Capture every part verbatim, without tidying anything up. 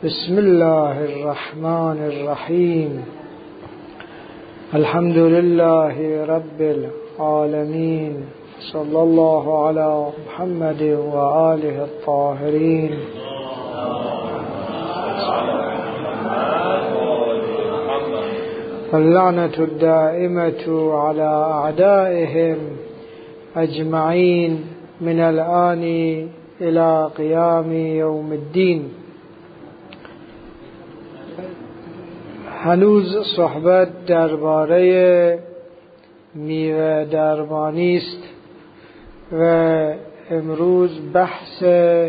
بسم الله الرحمن الرحیم. الحمد لله رب العالمین. صلی الله علی محمد و آله الطاهرین. واللعنة الدائمة على أعدائهم أجمعين من الآن إلى قيام يوم الدين. هنوز صحبت درباره میوه درمانی است و امروز بحث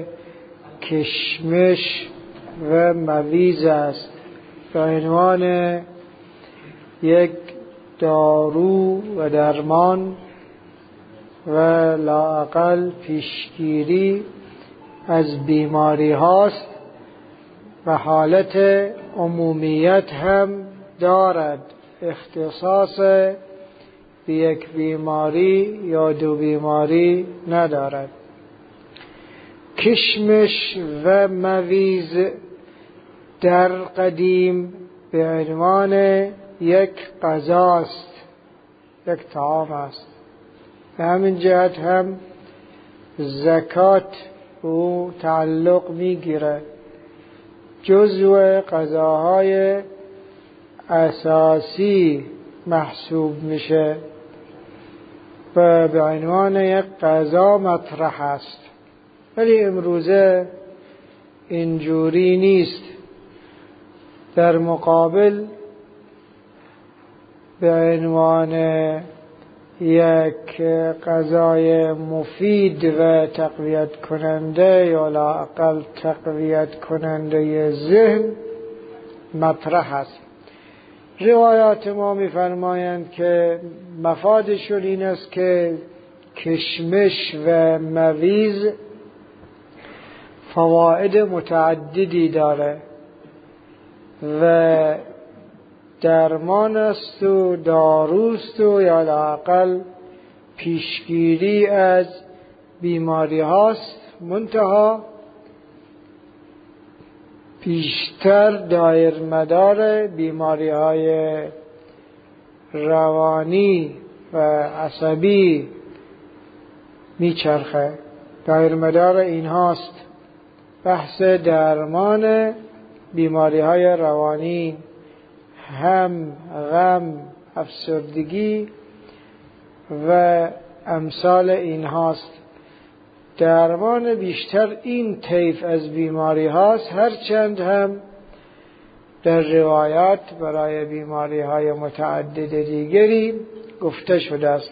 کشمش و مویز است به عنوان یک دارو و درمان و لااقل پیشگیری از بیماری هاست و حالت عمومیت هم دارد، اختصاص به یک بیماری یا دو بیماری ندارد. کشمش و مویز در قدیم به عنوان یک غذاست، یک طعام است. به همین جهت هم زکات او تعلق میگیره، جزو غذاهای اساسی محسوب میشه و به عنوان یک غذا مطرح است. ولی امروزه اینجوری نیست. در مقابل به عنوان یک غذای مفید و تقویت کننده یا لااقل تقویت کننده ذهن مطرح است. روایات ما می‌فرمایند که مفادشون این است که کشمش و مویز فواید متعددی داره و درمان است و داروست و یا لااقل پیشگیری از بیماری هاست، منتها بیشتر دایر مدار بیماری های روانی و عصبی میچرخه. دایر مدار این هاست بحث درمان بیماری های روانی، هم غم، افسردگی و امثال این هاست. درمان بیشتر این طیف از بیماری هاست، هرچند هم در روایات برای بیماری های متعدد دیگری گفته شده است.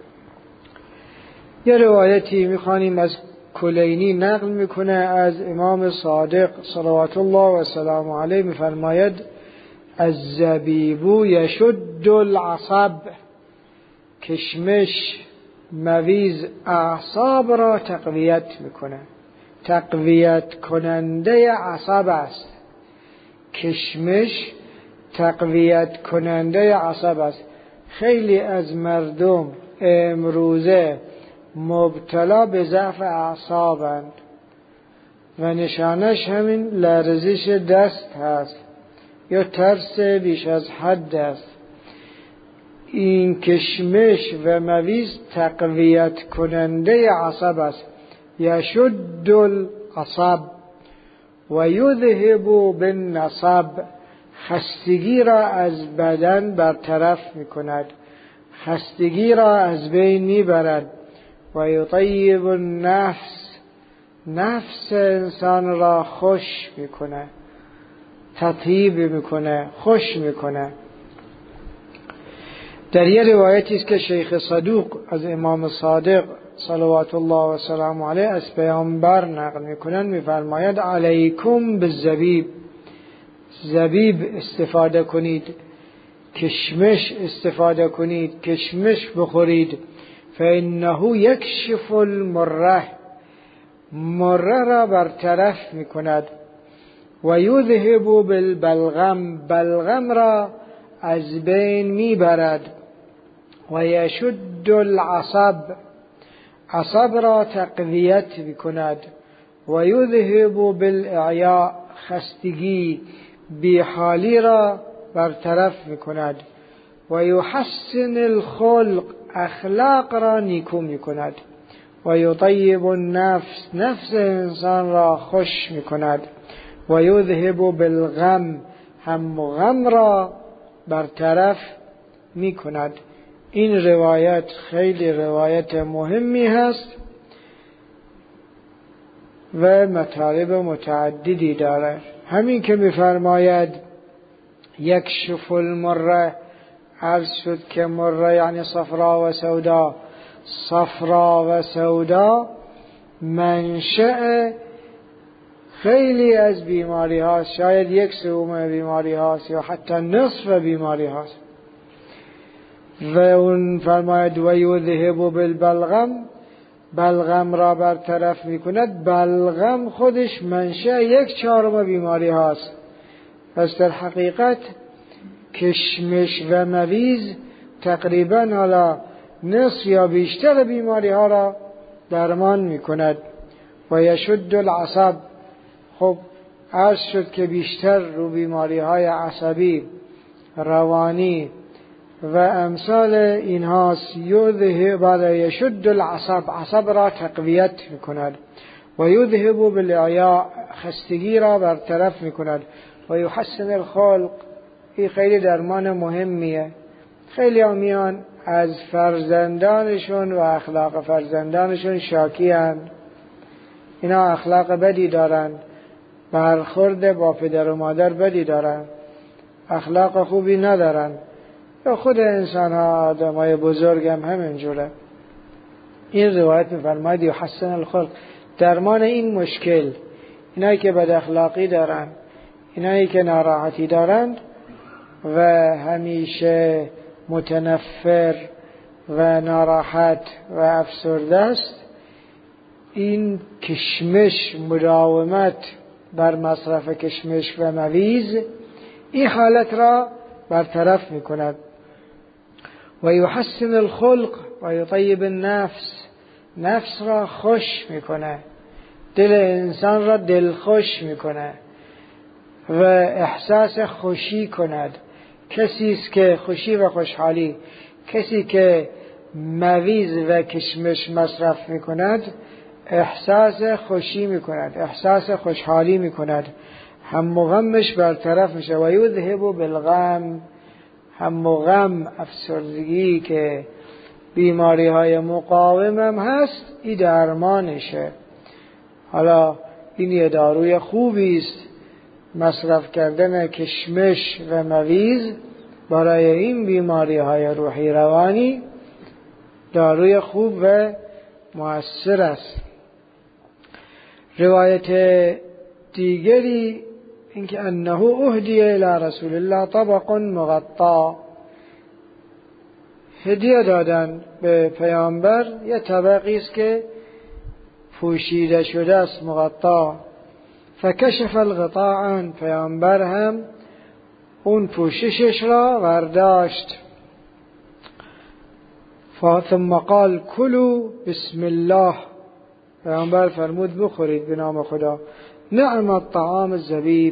یه روایتی میخوانیم از کلینی نقل میکنه از امام صادق صلوات الله و سلام علیه، میفرماید الزبیب یشد العصب. کشمش مویز اعصاب را تقویت میکنه، تقویت کننده عصب است. کشمش تقویت کننده عصب است. خیلی از مردم امروزه مبتلا به ضعف اعصابند و نشانش همین لرزش دست هست یا ترس بیش از حد است. این کشمش و مویز تقویت کننده عصب است. یشد العصب و یذهب بالنصب. خستگی را از بدن برطرف میکند، خستگی را از بین میبرد. و یطیب النفس. نفس انسان را خوش میکنه، تطیب میکنه، خوش میکنه. در یه روایتی است که شیخ صدوق از امام صادق صلوات الله و سلام علیه از پیامبر نقل میکنن، میفرماید علیکم بالزبیب. زبیب استفاده کنید، کشمش استفاده کنید، کشمش بخورید. فانه یکشف المره. مره را برطرف میکند. و یذهب بالبلغم. بلغم را از بین میبرد. و یشد العصب. عصب را تقویت میکند. و یذهب بالاعیاء. خستگی بیحالی را برطرف میکند و یحسن الخلق اخلاق را نیکو میکند و یطیب النفس نفس انسان را خوش میکند و یذهب بالغم هم غم را برطرف میکند. این روایت خیلی روایت مهمی هست و مطالب متعددی داره. همین که میفرماید یکشف المره، عرض شد که مره یعنی صفرا و سودا. صفرا و سودا منشأ خیلی از بیماری هاست، شاید یک سوم بیماری هاست یا حتی نصف بیماری هاست. و اون فرماید و یذهب بالبلغم، بلغم را برطرف میکند. بلغم خودش منشأ یک چهارم بیماری هاست. پس در حقیقت کشمش و مویز تقریبا حالا نصف یا بیشتر بیماری ها را درمان میکند. و یشد العصب، خب عرض شد که بیشتر رو بیماری های عصبی، روانی و امثال اینهاست. یذهب بعد یشد العصب، عصب را تقویت میکند. و یذهب بالعیاء، خستگی را برطرف میکند. و یحسن الخلق، این خیلی درمان مهمیه. خیلی آمیان از فرزندانشون و اخلاق فرزندانشون شاکی هستند. اینا اخلاق بدی دارن، برخورد با پدر و مادر بدی دارن، اخلاق خوبی ندارن. یا خود انسان ها، آدم های بزرگ هم همینجوره. این روایت میفرماید یحسن الخلق، درمان این مشکل، اینایی که بد اخلاقی دارن، اینایی که ناراحتی دارند و همیشه متنفر و ناراحت و افسرده است، این کشمش، مداومت بر مصرف کشمش و مویز این حالت را برطرف می کند. و یحسن الخلق و یطیب النفس، نفس را خوش می کنه، دل انسان را دلخوش می کنه و احساس خوشی کند. کسی است که خوشی و خوشحالی، کسی که مویز و کشمش مصرف می کند احساس خوشی می کند، احساس خوشحالی می کند، هم و غمش برطرف میشه. و یذهب بالغم، هم و غم، افسردگی که بیماری های مقاوم هم هست، این درمانشه. حالا این یه داروی خوبی است، مصرف کردن کشمش و مویز برای این بیماری های روحی روانی داروی خوب و مؤثر است. روایت دیگری اینکه انه اهدی الی رسول الله طبق مغطا، هدیه دادن به پیامبر یه طبقی است که پوشیده شده است، مغطا. فکشف الغطاء عن، پیامبر هم اون پوششش را برداشت. ثم قال کلوا بسم الله، پیامبر فرمود بخورید به نام خدا. نعم الطعام الزبیب،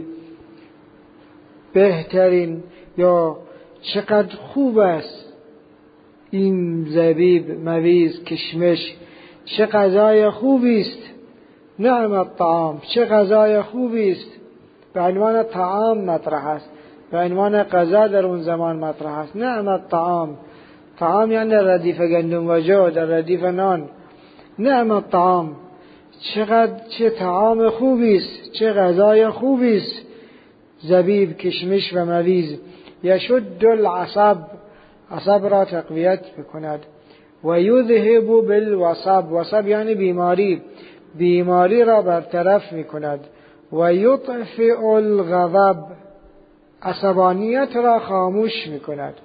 بهترین یا چقدر خوب است این زبیب، مویز، کشمش، چه غذای خوبی است. نعم الطعام، چه غذای خوبی است. به عنوان طعام مطرح است، به عنوان غذا در اون زمان مطرح است. نعم الطعام، طعام یعنی ردیف گندم و جو، در ردیف نان. نعم الطعام، چقدر چه طعام خوبی است، چه غذای خوبی است. زبیب، کشمش و مویز. یشد العصب، عصب را تقویت بکند. و یذهب بالوصب، وصب یعنی بیماری، بیماری را برطرف میکند. و یطفئ الغضب، عصبانیت را خاموش میکند.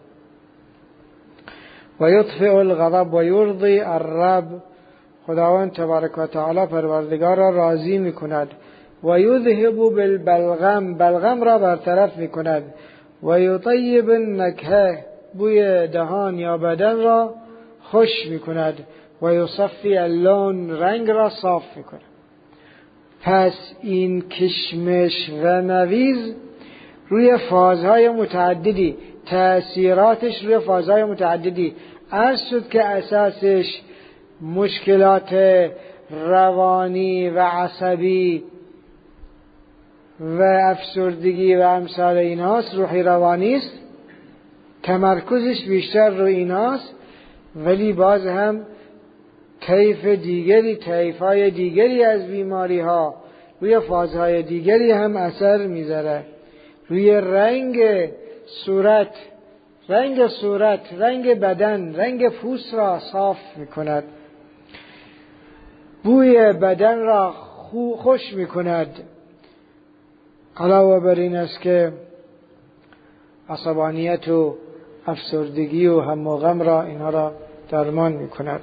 و یطفئ الغضب و یرضی الرب، خداوند تبارک و تعالی پروردگار را راضی میکند. و یذهب بالبلغم، بلغم را برطرف میکند. و یطیب النکهه، بوی دهان یا بدن را خوش میکند. و یصفی اللون، رنگ را صاف میکند. پس این کشمش و مویز روی فازهای متعددی، تأثیراتش روی فازهای متعددی عرض شد که اساسش مشکلات روانی و عصبی و افسردگی و امثال ایناست، روحی روانی است، تمرکزش بیشتر روی ایناست، ولی باز هم طیف دیگری، طیف‌های دیگری از بیماری ها روی فازهای دیگری هم اثر میذاره. روی رنگ صورت، رنگ صورت، رنگ بدن، رنگ پوست را صاف میکند، بوی بدن را خوش میکند. علاوه بر این است که عصبانیت و افسردگی و هم و غم را اینها را درمان میکند.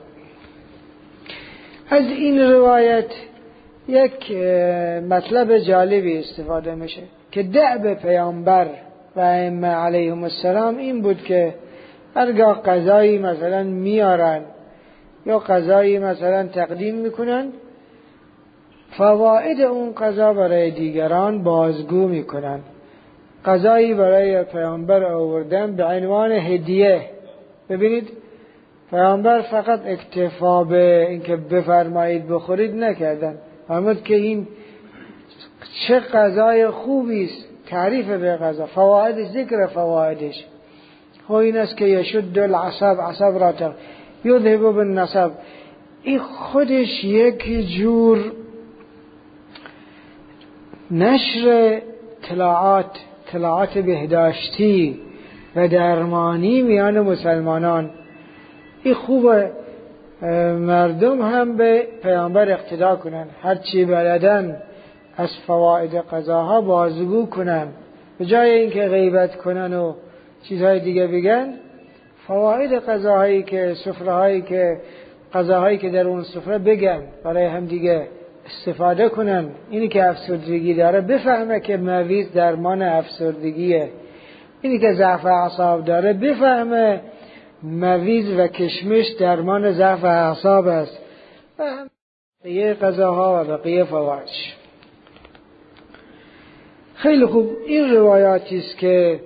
از این روایت یک مطلب جالبی استفاده میشه که دأب پیامبر و ائمه علیهم السلام این بود که هرگاه غذایی مثلا میارن یا غذایی مثلا تقدیم میکنن، فواید اون غذا برای دیگران بازگو میکنن. غذایی برای پیامبر آوردن به عنوان هدیه. ببینید پیامبر فقط اکتفا به اینکه بفرمایید بخورید نکردن، فرمود که این چه غذای خوبی است، تعریف به غذا، فوایدش، ذکر فوایدش. خب این است که یشد العصب، عصب را تر یذهب بالنصب. این خودش یک جور نشر اطلاعات اطلاعات بهداشتی و درمانی میان مسلمانان. این خوبه مردم هم به پیامبر اقتدا کنن، هرچی بلدن از فواید غذاها بازگو کنن، به جای اینکه غیبت کنن و چیزهای دیگه بگن، فواید غذاهایی که سفرهایی که غذاهایی که در اون سفره بگن، برای هم دیگه استفاده کنن. اینی که افسردگی داره بفهمه که مویز درمان افسردگیه، اینی که ضعف اعصاب داره بفهمه مویز و کشمش درمان ضعف اعصاب است و هم بقیه غذاها و بقیه فوایدش. خیلی خوب، این روایاتی است که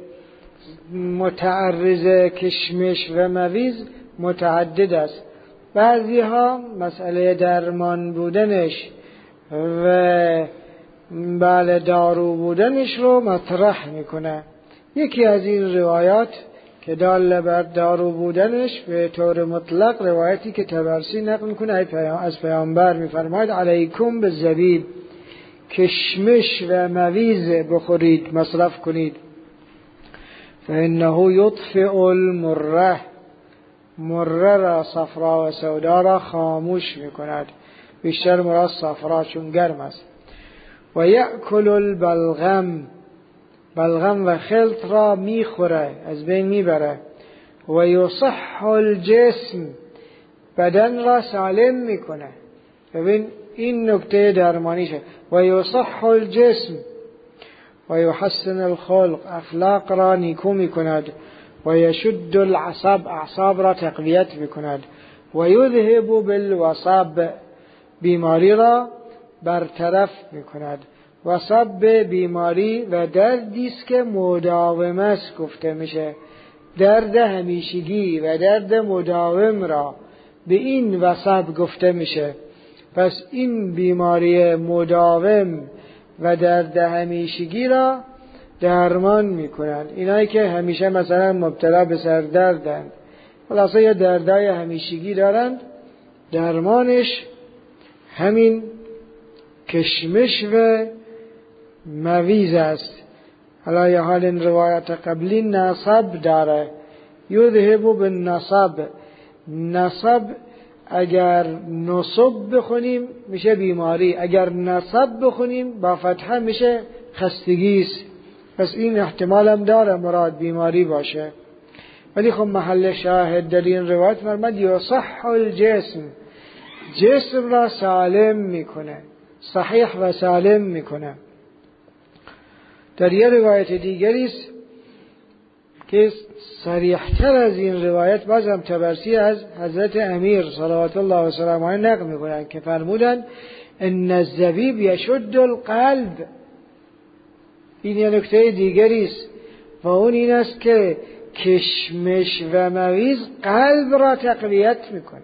متعرض کشمش و مویز متعدد است. بعضی ها مسئله درمان بودنش و بله دارو بودنش رو مطرح میکنه. یکی از این روایات که دال بر دارو بودنش به طور مطلق روایتی که طبرسی نقل میکنه از پیامبر میفرماید علیکم بالزبیب، کشمش و مویز بخورید، مصرف کنید، فانه یطفئ المره، مره را، صفرا و سودا را خاموش میکند. بیشتر مراد صفرا چون گرم است. و یأکل البلغم، بلغم و خلط را میخوره، از بین میبره. و یصح الجسم، بدن را سالم میکنه. ببین این نکته درمانیشه. و یصح الجسم و یحسن الخلق، اخلاق را نیکو میکند. و یشد العصب، اعصاب را تقویت میکند. و یذهب بالوصب، بیماری را برطرف میکند. وصب بیماری و دردی است که مداوم است گفته میشه، درد همیشگی و درد مداوم را به این وصب گفته میشه. پس این بیماری مداوم و درد همیشگی را درمان میکنن. اینایی که همیشه مثلا مبتلا به سردردند، خلاصه یه دردای همیشگی دارند، درمانش همین کشمش و مویز است. حالا یه حال این روایت قبلی نصب داره، یذهب بالنصب. نصب اگر نصب بخونیم میشه بیماری، اگر نصب بخونیم با فتحه میشه خستگی است. پس این احتمال هم داره مراد بیماری باشه. ولی خب محل شاهد در این روایت فرمود یصح الجسم، جسم را سالم میکنه، صحیح و سالم میکنه. در یه روایت دیگری است که صریح‌تر از این روایت، بازم طبرسی از حضرت امیر صلوات الله و سلامه نقل میکنند که فرمودند ان الزبیب یشد القلب. این یه نکته دیگری است و اون این است که کشمش و مویز قلب را تقویت میکنه،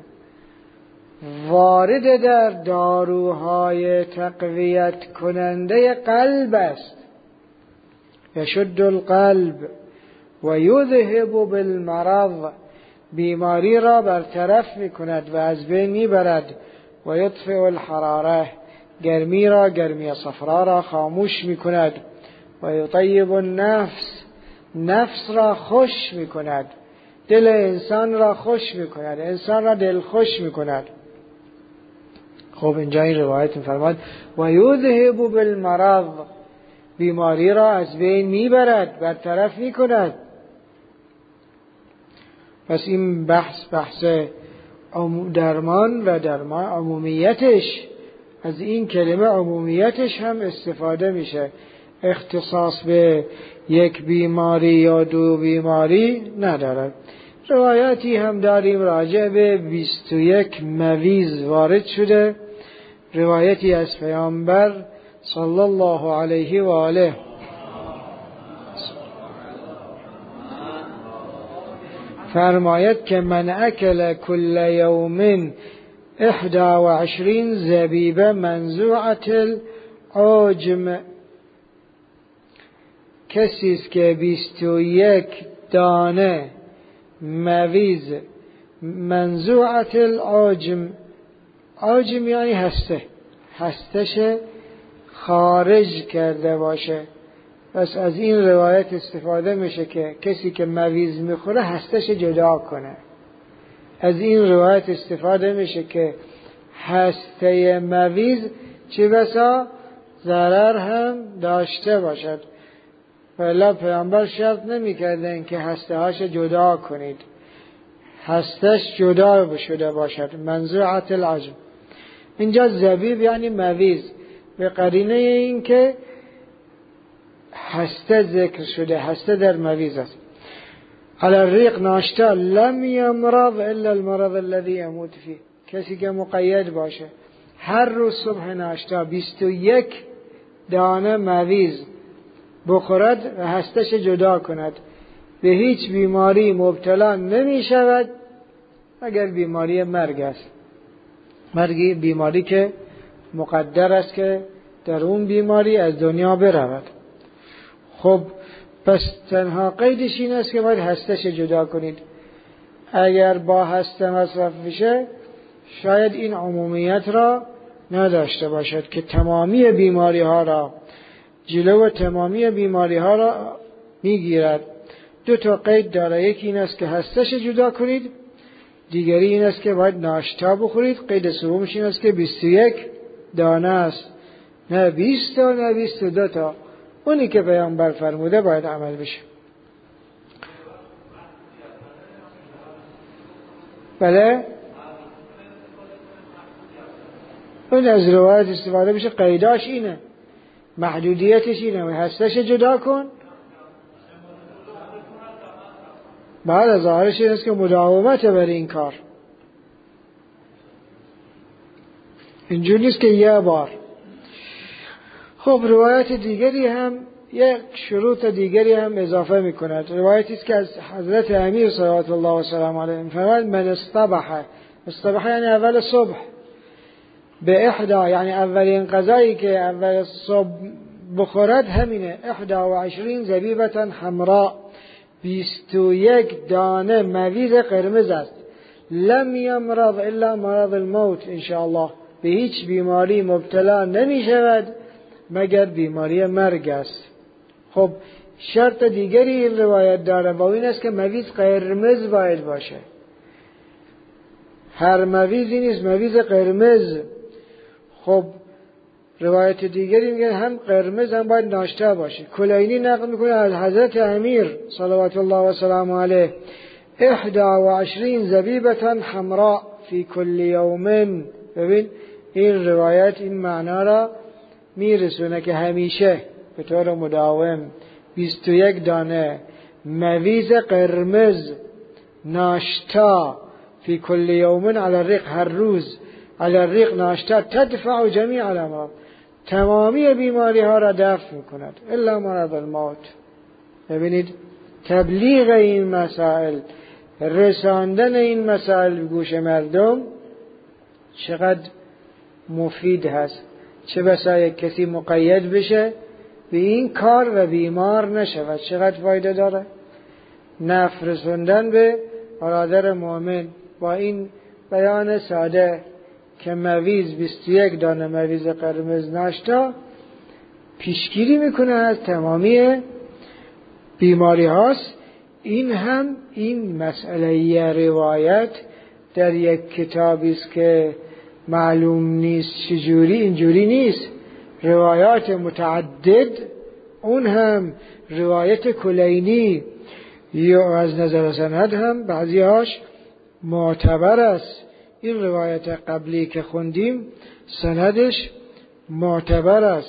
وارد در داروهای تقویت کننده قلب است. یشد القلب و یذهب بالمرض، بیماری را برطرف میکند و از بین میبرد. و یطفئ الحراره، گرمی را، گرمی صفرا را خاموش میکند. و یطیب النفس، نفس را خوش میکند، دل انسان را خوش میکند، انسان را دل خوش میکند. خب اینجا این روایت میفرماد و یذهب بالمرض، بیماری را از بین میبرد، برطرف میکند. پس این بحث بحث درمان و درمان عمومیتش، از این کلمه عمومیتش هم استفاده میشه، اختصاص به یک بیماری یا دو بیماری ندارد. روایاتی هم داریم راجع به بیست و یک مویز وارد شده، روایتی از پیامبر صلی الله علیه و آله فرماید که من اکل کل یوم احدا و عشرین زبیبه منزوعت العجم، کسی است که بیست و یک دانه مویز منزوعت العجم، عجم یعنی هسته، هستش خارج کرده باشه. پس از این روایت استفاده میشه که کسی که مویز میخوره هستش جدا کنه. از این روایت استفاده میشه که هسته مویز چه بسا ضرر هم داشته باشد، ولی پیامبر شرط نمیکردن که هسته هاش جدا کنید، هستش جدا شده باشد. منزوعت العجم، اینجا زبیب یعنی مویز، به قرینه این که هسته ذکر شده، هسته در مویز است. علی الریق ناشتا لم یمرض الا المرض الذي يموت فيه، کسی که مقید باشه هر روز صبح ناشتا بیست و یک دانه مویز بخورد و هستش جدا کند، به هیچ بیماری مبتلا نمی شود اگر بیماری مرگ است. مرگی بیماری که مقدر است که در اون بیماری از دنیا برود. خب پس تنها قیدش این است که باید هستش جدا کنید. اگر با هسته مصرف بشه شاید این عمومیت را نداشته باشد که تمامی بیماری ها را، جلو تمامی بیماری ها را میگیرد. دو تا قید داره، یکی این است که هستش جدا کنید، دیگری این است که باید ناشتا بخورید. قید سومش این است که بیست و یک دانه است، نه بیست تا نه بیست و دو تا، اونی که پیامبر فرموده باید عمل بشه. بله اون از روایت استفاده بشه، قیداش اینه، محدودیتش اینه، هستش جدا کن. بعد از ظاهرش این است که مداومت بر این کار، اینجور نیست که یه بار. خب روایت دیگری هم یک شروط دیگری هم اضافه می کند. روایتی است که از حضرت امیر صلوات الله و سلام علیه فرمود من اصطبح، اصطبح یعنی اول صبح، به احدا یعنی اولین غذایی که اول صبح بخورد همینه، احدا و عشرین زبیبتا حمراء، بیست و یک دانه مویز قرمز است. لم یمرض الا مرض الموت انشاءالله، به هیچ بیماری مبتلا نمی شود مگر بیماری مرگ است. خب شرط دیگری این روایت داره و این است که مویز قرمز باید باشه، هر مویزی نیست، مویز قرمز. خب روایت دیگری میگه هم قرمز هم باید ناشتا باشه. کلینی نقل میکنه از حضرت امیر صلوات الله و سلام علیه احدا و عشرین زبیبتا حمراء فی کل یوم. ببین این روایت این معنا را میرسونه که همیشه به طور مداوم بیست و یک دانه مویز قرمز ناشتا فی کل یوم علی الرق، هر روز علی الریق ناشتا تدفع جمیع الامراض، تمامی بیماری ها را دفع میکند الا مرض الموت. ببینید تبلیغ این مسائل، رساندن این مسائل به گوش مردم چقدر مفید هست. چه بسا یک کسی مقید بشه به این کار و بیمار نشود، چقدر فایده داره. نفع رسوندن به برادر مؤمن با این بیان ساده که مویز بیست و یک دانه مویز قرمز ناشتا پیشگیری میکنه از تمامی بیماری هاست. این هم این مسئله روایت در یک کتابی است که معلوم نیست چجوری، اینجوری نیست، روایات متعدد، اون هم روایت کلینی یا از نظر سند هم بعضیهاش معتبر است. این روایت قبلی که خوندیم سندش معتبر است،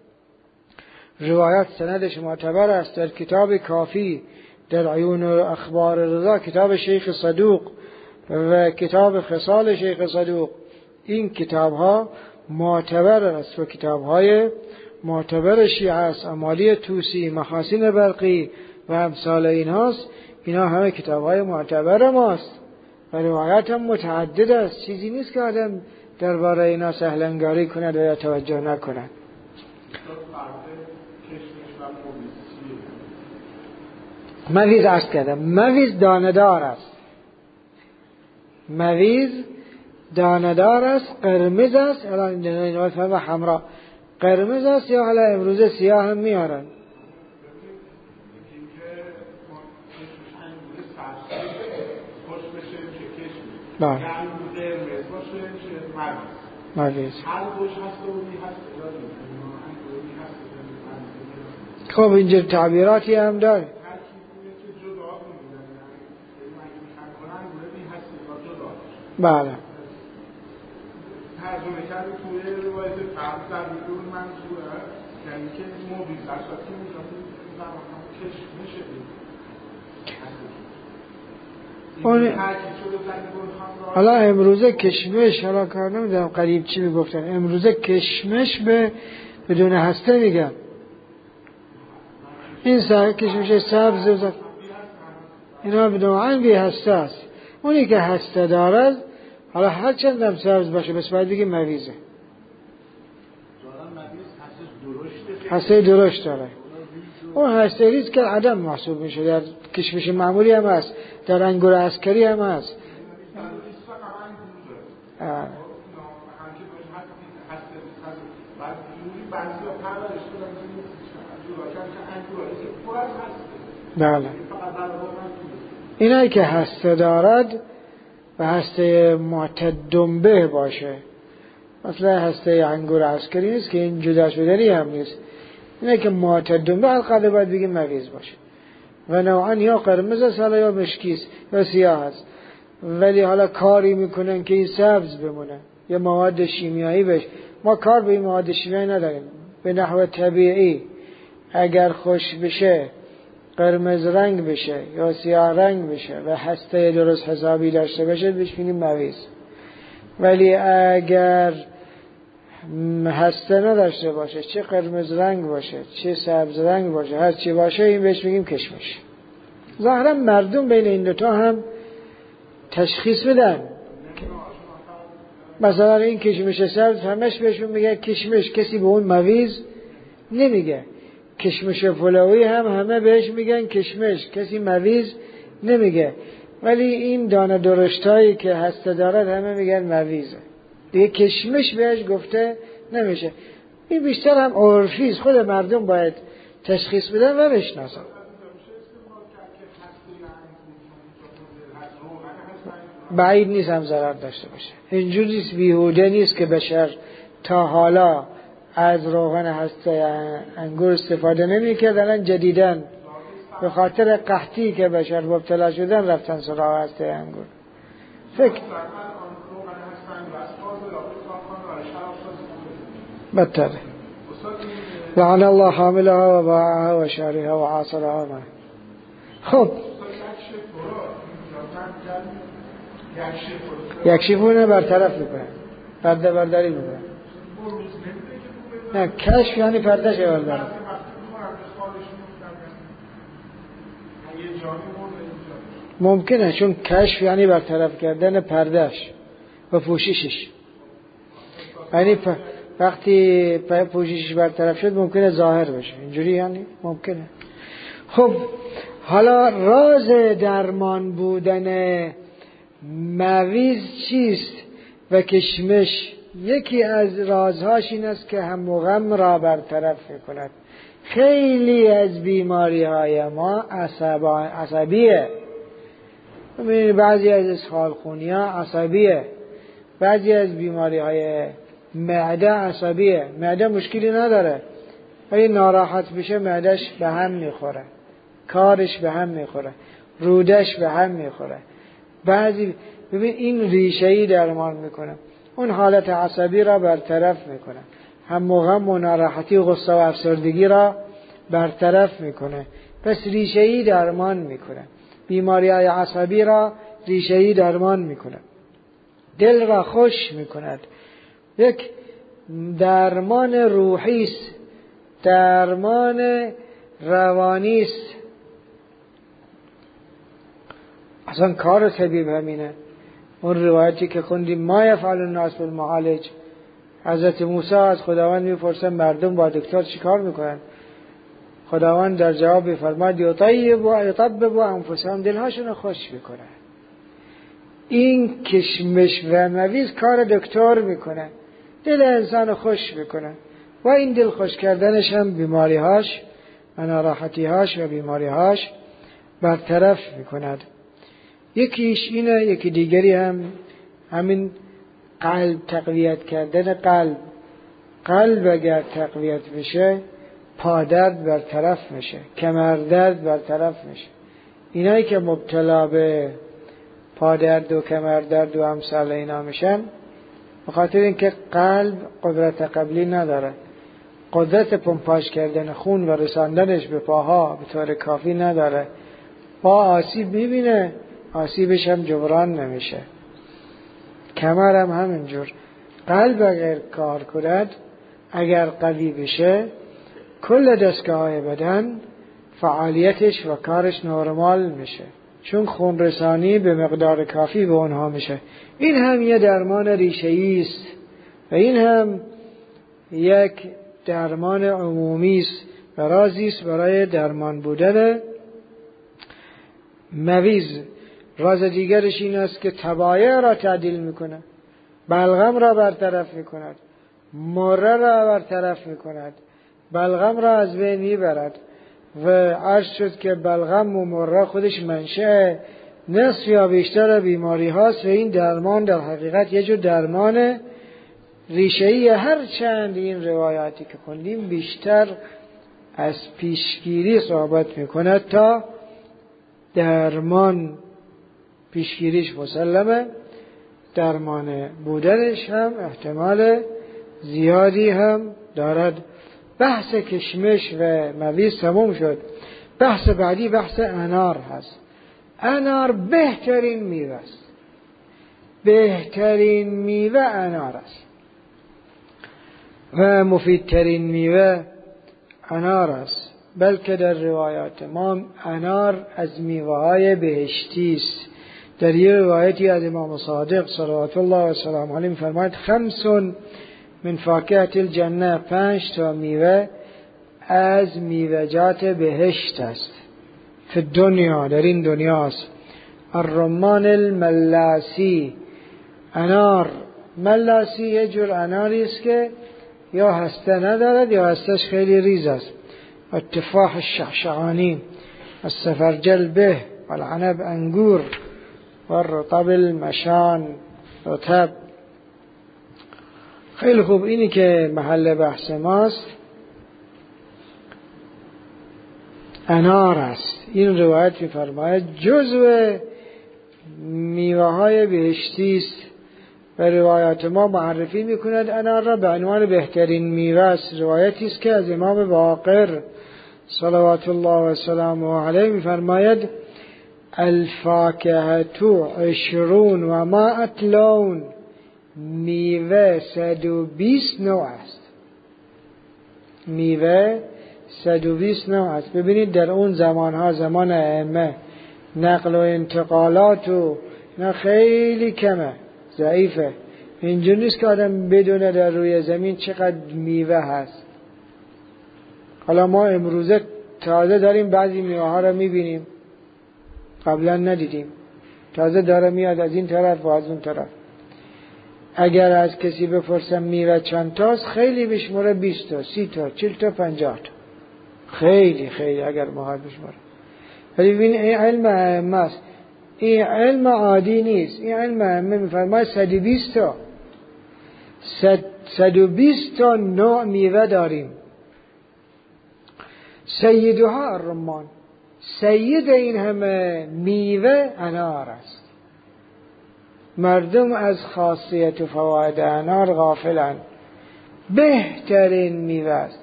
روایت سندش معتبر است. در کتاب کافی، در عیون اخبار رضا، کتاب شیخ صدوق و کتاب خصال شیخ صدوق، این کتاب ها معتبر است و کتاب های معتبر شیعه است. امالی توسی، محاسن برقی و امثال این هاست، اینا همه کتاب های معتبر ماست و روایت هم متعدد است. چیزی نیست که آدم درباره اینا سهلنگاری کند و یا توجه نکند. مویز عرض کردم، مویز داندار است، مویز داندار است، قرمز است. الان این وقت و حمرا قرمز است، یا حالا امروزه سیاه هم میارن. بله مویز. خب اینجا تعبیراتی هم داره. بله ترجمه کرده توی روایت فرد در بیدون منصوره، یعنی که موبیز اشاتی میشونی کشمش اون حالا امروزه کشمش، حالا کار نمیدونم قریب چی میگفتن، امروزه کشمش به بدون هسته میگن. این سر کشمش سبز اینا بدون بی هسته است. اونی که هسته دارد حالا هر چند هم سبز باشه بس باید بگیم مویزه. هسته درشت داره. اون هسته ریز که عدم محسوب میشه. در کشمش معمولی هم هست، در انگور عسکری هم هست. آه. بله اینایی که هسته دارد و هسته معتدنبه باشه، مثلا هسته انگور عسکری نیست که این جدا شدنی هم نیست، اینایی که معتدنبه القدر باید بگیم مویز باشه و نوعا یا قرمز است یا مشکیست یا سیاه است، ولی حالا کاری میکنن که این سبز بمونه یا مواد شیمیایی بشه. ما کار به این مواد شیمیایی نداریم. به نحو طبیعی اگر خوش بشه، قرمز رنگ بشه یا سیاه رنگ بشه و هسته درست حسابی داشته باشه بهش میگیم مویز. ولی اگر هسته نداشته باشه، چه قرمز رنگ باشه چه سبز رنگ باشه، هر چی باشه، این بهش میگیم کشمش. ظاهرا مردم بین این دوتا هم تشخیص بدن. مثلا این کشمش سبز همش بهشون میگه کشمش، کسی به اون مویز نمیگه. کشمش فلوی هم همه بهش میگن کشمش، کسی مویز نمیگه. ولی این دانه درشتایی که هسته دارد همه میگن مویزه، دیگه کشمش بهش گفته نمیشه. این بیشتر هم عرفیست، خود مردم باید تشخیص بدن و بشناسن. بعید نیست هم ضرر داشته باشه. اینجوری بیهوده نیست که بشر تا حالا از روغن هسته انگور استفاده نمی کردن، جدیداً به خاطر قحطی که بشر مبتلا شدن رفتن سراغ هسته انگور. فکر بدتره. لعن الله حاملها و باعها و شارها و عاصرها. خب یکشیفونه برطرف میکنن. پرده برداری میکنن. نه کشف یعنی پردهش برداری. ممکنه، چون کشف یعنی برطرف کردن پردهش و پوششش. یعنی وقتی پوششش برطرف شد ممکنه ظاهر بشه، اینجوری یعنی ممکنه. خب حالا راز درمان بودن مویز چیست و کشمش؟ یکی از رازهاش این است که هم و غم را برطرف کند. خیلی از بیماری های ما عصبیه، بعضی از اسهال خونی ها عصبیه، بعضی از بیماری های معده عصبیه. معده مشکلی نداره ولی ناراحت بشه معدهش به هم میخوره، کارش به هم میخوره، رودش به هم میخوره. بعضی ببین این ریشه‌ای درمان میکنه، اون حالت عصبی را برطرف میکنه، هم و غم و ناراحتی و غصه و افسردگی را برطرف میکنه. پس ریشه‌ای درمان میکنه، بیماری‌های عصبی را ریشه‌ای درمان میکنه، دل را خوش میکند. یک درمان روحی است، درمان روانی است. اصلا کار طبیب همینه. اون روایتی که خوندیم ما یفعل الناس بالمعالج، حضرت موسی از خداوند میپرسن مردم با دکتر چیکار میکنن؟ خداوند در جواب میفرماد یطیب و یطبب انفسهم، دلهاشون رو خوش میکنه. این کشمش و مویز کار دکتر میکنه، دل انسان خوش میکنه و این دل خوش کردنش هم بیماریهاش و ناراحتیهاش و بیماریهاش برطرف میکند. یکیش اینه، یکی دیگری هم همین قلب، تقویت کردن قلب. قلب اگر تقویت بشه پادرد برطرف میشه، کمردرد برطرف میشه. اینایی که مبتلا به پادرد و کمردرد و امثال اینا میشن بخاطر اینکه قلب قدرت قبلی نداره، قدرت پمپاژ کردن خون و رساندنش به پاها به طور کافی نداره. پا آسیب میبینه، آسیبش هم جبران نمیشه. کمر هم همینجور. قلب اگر کار کند، اگر قوی بشه، کل دستگاه های بدن فعالیتش و کارش نرمال میشه، چون خون رسانی به مقدار کافی به اونها میشه. این هم یه درمان ریشه‌ای است و این هم یک درمان عمومی است و رازی است برای درمان بودن مویز. راز دیگرش این است که تبایع را تعدیل میکنه، بلغم را برطرف میکند، مره را برطرف میکند، بلغم را از بین میبرد. و عرض شد که بلغم و مره خودش منشأ نصف یا بیشتر بیماری هاست و این درمان در حقیقت یه جور درمان ریشه‌ای. هر چند این روایاتی که خوندیم بیشتر از پیشگیری صحبت میکند تا درمان. پیشگیریش مسلمه، درمان بودنش هم احتمال زیادی هم دارد. بحث کشمش و مویز تموم شد. بحث بعدی بحث انار هست. انار بهترین میوه است، بهترین میوه انار است و مفیدترین میوه انار است. بلکه در روایات ما انار از میوه های بهشتی است. در یه روایتی از امام صادق صلوات الله و سلام علیه می‌فرماید خمس من فاکهة الجنه، پنج تا میوه از میوه‌جات بهشت است. فی دنیا، در این دنیاست. الرمان الملاسی، انار ملاسی یه جور اناری است که یا هسته ندارد یا هستش خیلی ریز است. التفاح الشعشعانی، السفرجل به، والعنب انگور، والرطب المشان رطب. خیلی خوب، اینی که محل بحث ماست انار است. این روایت می‌فرماید جزو میوه های بهشتی است و روایات ما معرفی می‌کند انار را به عنوان بهترین میوه است. روایتی است که از امام باقر صلوات الله و سلامه علیه می‌فرماید الفاکهة عشرون و مائة لون، میوه صد و بیست نوع است. میوه صد و بیست نوع است. ببینید در اون زمانها، زمان ائمه، نقل و انتقالات و نه خیلی کمه، ضعیفه. اینجور نیست که آدم بدونه در روی زمین چقدر میوه هست. حالا ما امروزه تازه داریم بعضی میوه ها رو میبینیم، قبلا ندیدیم، تازه داره میاد از این طرف و از اون طرف. اگر از کسی بپرسم میوه چند تاست، خیلی بشموره بیست تا، سی تا، چل تا، پنجاه تا، خیلی خیلی اگر مهار بشموره. ولی ببین این علم ائمه است، این علم عادی نیست. این علم ائمه میفرماید صد و بیست تا صد و بیست تا نوع میوه داریم. سیدها الرمان، سید این همه میوه انار است. مردم از خاصیت و فواید انار غافلند. بهترین میوه است،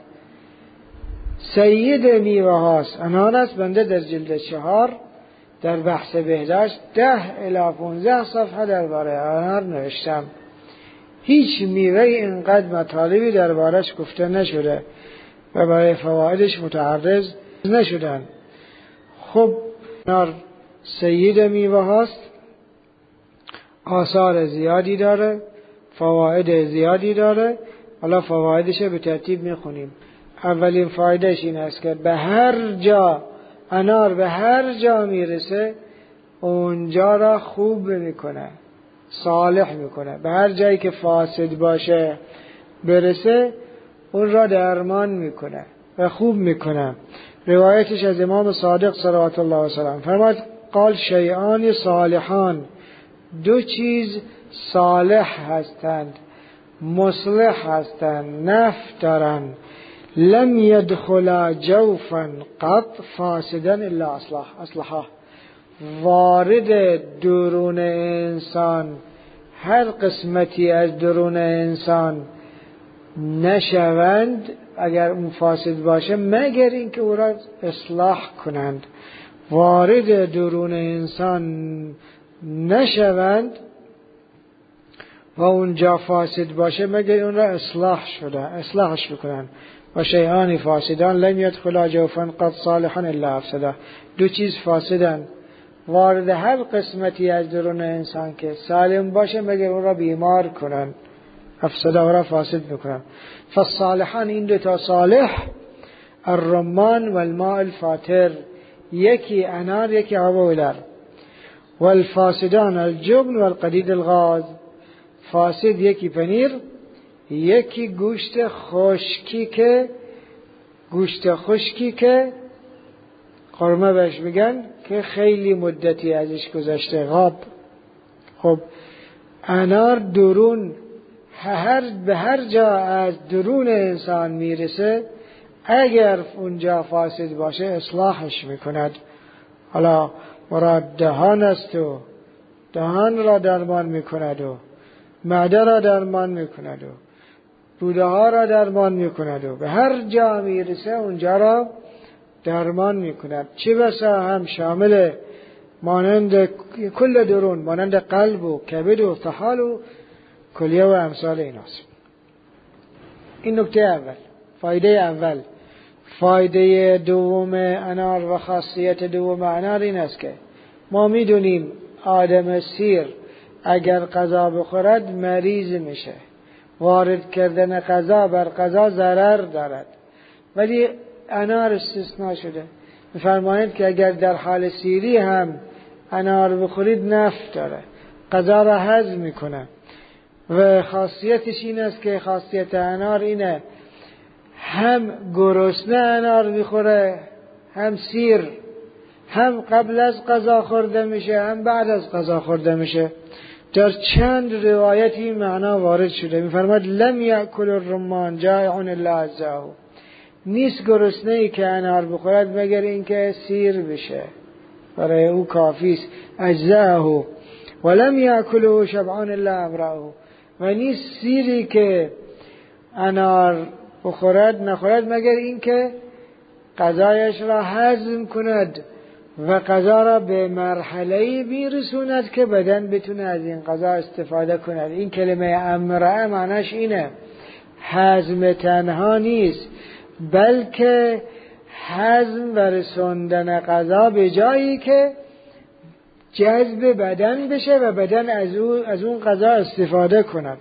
سید میوه هاست، انار است. بنده در جلد چهار در بحث بهداشت ده الی پانزده صفحه درباره انار نوشتم. هیچ میوه اینقدر مطالبی دربارش گفته نشده و برای فوایدش متعرض نشدن. خب انار سید میوه هاست، آثار زیادی داره، فواید زیادی داره. حالا فوایدش به ترتیب میخونیم. اولین فایدهش این است که به هر جا انار به هر جا میرسه اونجا را خوب میکنه، صالح میکنه. به هر جایی که فاسد باشه برسه اون را درمان میکنه و خوب میکنه. روایتش از امام صادق صلوات الله علیه و سلم فرمود قال شیئان صالحان، دو چیز صالح هستند، مصلح هستند، نفع دارند، لم يدخل جوفا قط فاسدا الا اصلح اصلحه، وارد درون انسان، هر قسمتی از درون انسان نشوند اگر اون فاسد باشه مگر اینکه او را اصلاح کنند. وارد درون انسان نشوند و اونجا فاسد باشه مگر اون را اصلاح شده اصلاحش بکنن. و شیئان فاسدان لم يدخل جوفا قد صالحا الا افسده، دو چیز فاسدن وارد هر قسمتی از درون انسان که سالم باشه مگر اون را بیمار کنن، افسده او را فاسد بکنن. فالصالحان، این دو تا صالح، الرمان و الماء الفاتر، یکی انار یکی آب ولر. والفاسدان الجبن والقدید الغاز، فاسد یکی پنیر یکی گوشت خشکی که گوشت خشکی که قرمه بهش میگن که خیلی مدتی ازش گذشته، غاب. خب انار درون هر به هر جا از درون انسان میرسه، اگر اونجا فاسد باشه اصلاحش میکند. حالا مراد دهان است و دهان را درمان میکند و معده را درمان میکند و روده ها را درمان میکند و به هر جا میرسه اونجا را درمان میکند. چه بسا هم شامل مانند کل درون، مانند قلب و کبد و طحال و کلیه و امثال ایناست. این نکته اول، فایده اول. فایده دوم انار و خاصیت دوم انار این است که ما میدونیم آدم سیر اگر غذا بخورد مریض میشه، وارد کردن غذا بر غذا ضرر دارد، ولی انار استثناء شده. میفرمایند که اگر در حال سیری هم انار بخورید نفع داره، غذا را هضم میکنه. و خاصیتش این است که خاصیت انار اینه هم گرسنه انار میخوره، هم سیر، هم قبل از غذا خورده میشه هم بعد از غذا خورده میشه. در چند روایت این معنا وارد شده. میفرماد لم یأکل الرمان جائع الا عزه، نیست گرسنه ای که انار بخورد مگر اینکه سیر بشه، برای او کافی است. عزه ولم یأکله شبعان الا امرأه، و نیست سیری که انار بخورد نخورد مگر اینکه غذایش را هضم کند و غذا را به مرحله میرسوند که بدن بتونه از این غذا استفاده کند. این کلمه امرأ معناش اینه، هضم تنها نیست، بلکه هضم و رسوندن غذا به جایی که جذب بدن بشه و بدن از اون از اون غذا استفاده کند.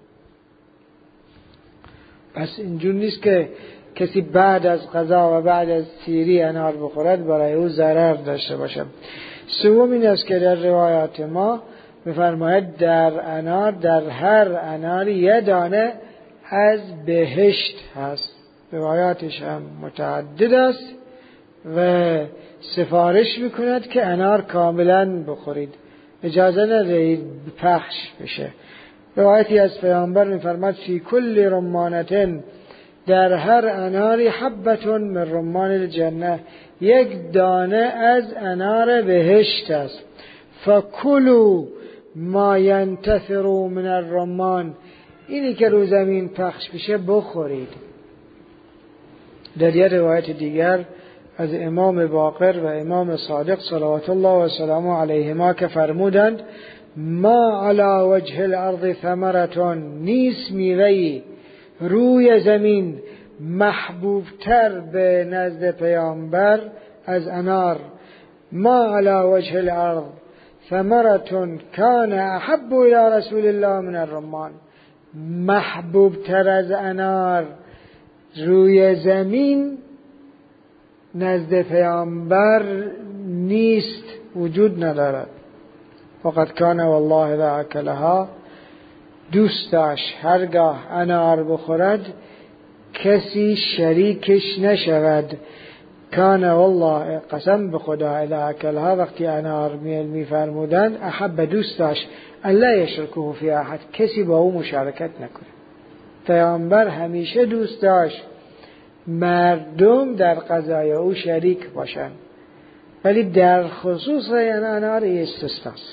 پس اینجور نیست که کسی بعد از غذا و بعد از سیری انار بخورد برای او ضرر داشته باشد. سوم این است که در روایات ما می‌فرماید در انار، در هر اناری یه دانه از بهشت هست. روایاتش هم متعدد است و سفارش میکند که انار کاملا بخورید، اجازه ندهید پخش بشه. روایتی از پیامبر میفرماد فی کل رمانتن، در هر اناری حبتون من رمان الجنه، یک دانه از انار بهشت است. فکلوا ما ینتثر من الرمان، اینی که رو زمین پخش بشه بخورید. در یه روایت دیگر از امام باقر و امام صادق صلوات الله و سلامه علیهما که فرمودند ما علی وجه الارض ثمرتون، نیست میوه‌ای روی زمین محبوبتر به نزد پیامبر از انار. ما علی وجه الارض ثمرتون کان احب الی رسول الله من الرمان، محبوبتر از انار روی زمین نزد پیامبر نیست، وجود ندارد. فقط کان والله لا اکلها، دوست داشت هرگاه انار بخورد کسی شریکش نشود. کان والله، قسم به خدا، اذا اکلها، وقتی انار می فرمودند احب، دوست داشت الا یشرکه فی احد، کسی با او مشارکت نکنه. پیامبر همیشه دوست داشت مردم در غذای او شریک باشند، ولی در خصوص انار استثناست.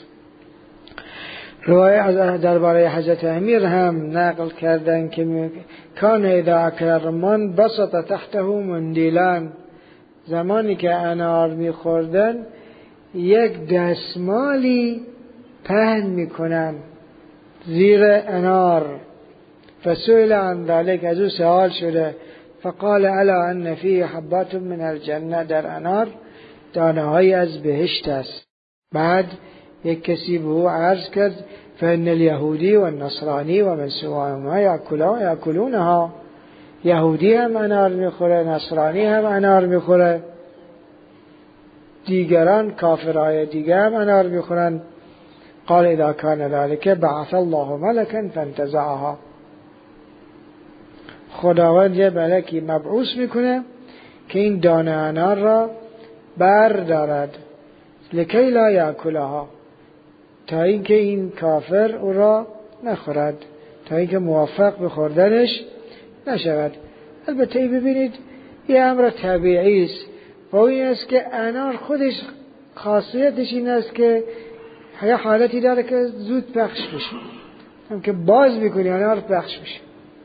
روایت درباره حضرت امیر هم نقل کردن که کان اذا اکل الرمان بسط تحته مندیلان، زمانی که انار میخوردن یک دستمالی پهن میکنن زیر انار. فسئل عن ذلك، از او سوال شده، فقال الا ان فيه حبات من الجنه، در انار دانه های از بهشت است. بعد یک کسی به او عرض کرد فان اليهودی و النصرانی و من سواهما یاکلونها، یهودی هم انار میخوره، نصرانی هم انار میخوره، دیگران کافرای دیگر هم انار میخورن. قال اذا كان ذلك بعث الله ملكا فانتزعها، خداوند یه ملکی مبعوث میکنه که این دانه انار را بردارد، لکی لا یاکلها، تا اینکه این کافر او را نخورد، تا اینکه موفق به خوردنش نشود. البته ببینید یه امر طبیعی است و این است که انار خودش خاصیتش این است که یه حالتی داره که زود پخش بشه، هم که باز میکنی انار پخش بشه.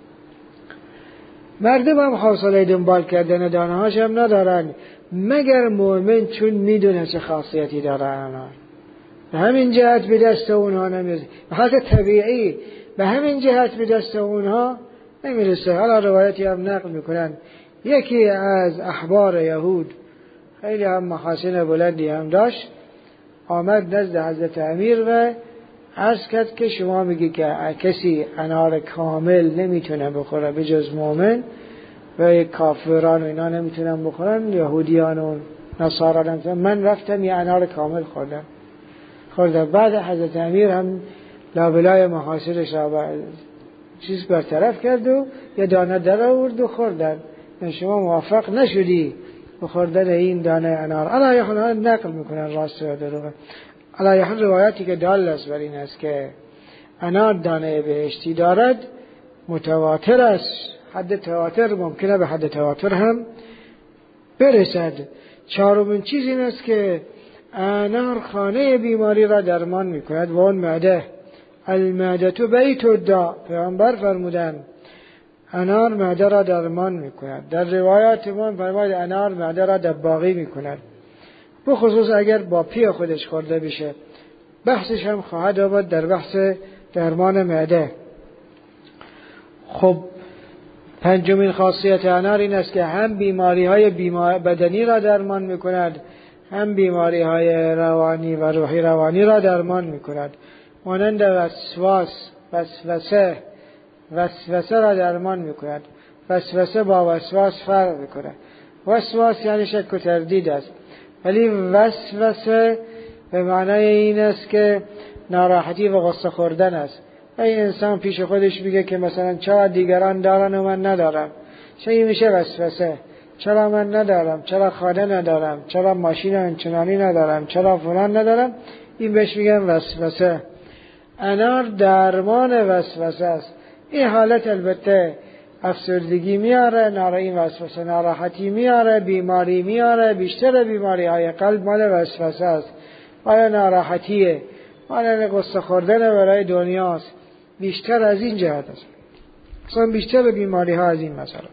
مردم هم حوصله دنبال کردن دانه هاش هم ندارن مگر مؤمن، چون میدونه چه خاصیتی داره انار. به همین جهت به دست اونها نمیرسه، به حالت طبیعی به همین جهت به دست اونها نمیرسه. حالا روایتی هم نقل میکنن یکی از احبار یهود، خیلی هم محاسن بلندی هم داشت، آمد نزد حضرت امیر و عرض کرد که شما میگی که کسی انار کامل نمیتونه بخوره به جز مؤمن و کافران و اینا نمیتونن بخورن، یهودیان و نصارا نمیتونن. من رفتم یه انار کامل خوردم خوردم بعد حضرت امیر هم لابلای محاصرش را چیز برطرف کرد و یه دانه در آورد و خوردن. شما موفق نشدی بخوردن این دانه انار. علی حال نقل میکنن راست و دروغه. علی حال روایتی که دال است بر این است که انار دانه بهشتی دارد متواتر است، حد تواتر ممکنه به حد تواتر هم برسد. چهارمین چیز این است که انار خانه بیماری را درمان میکند و اون معده، المعده تو بیت الداء، پیامبر فرمودن انار معده را درمان میکند. در روایات ما فرمود انار معده را دباغی میکند بخصوص اگر با پی خودش خورده بشه. بحثش هم خواهد آمد در بحث درمان معده. خب پنجمین خاصیت انار این است که هم بیماری های بیمار بدنی را درمان میکند، هم بیماری های روانی و روحی روانی را درمان میکند. مانند وسواس، وسوسه وسوسه را درمان میکند. وسوسه با وسواس فرق میکنه. وسواس یعنی شک و تردید است، ولی وسوسه به معنای این است که ناراحتی و غصه خوردن است. این انسان پیش خودش میگه که مثلا چرا دیگران دارن و من ندارم. چه میشه وسوسه؟ چرا من ندارم؟ چرا خانه ندارم؟ چرا ماشین انچنانی ندارم؟ چرا فلان ندارم؟ این بهش میگن وسوسه. انار درمان وسوسه است. این حالت البته افسردگی میاره، نارایی وسوسه ناراحتی میاره، بیماری میاره. بیشتر بیماری های قلب مال وسوسه است، مال ناراحتیه، مال غصه خوردن برای دنیاست. بیشتر از این جهت است. اصلا بیشتر بیماری ها از این مسئله.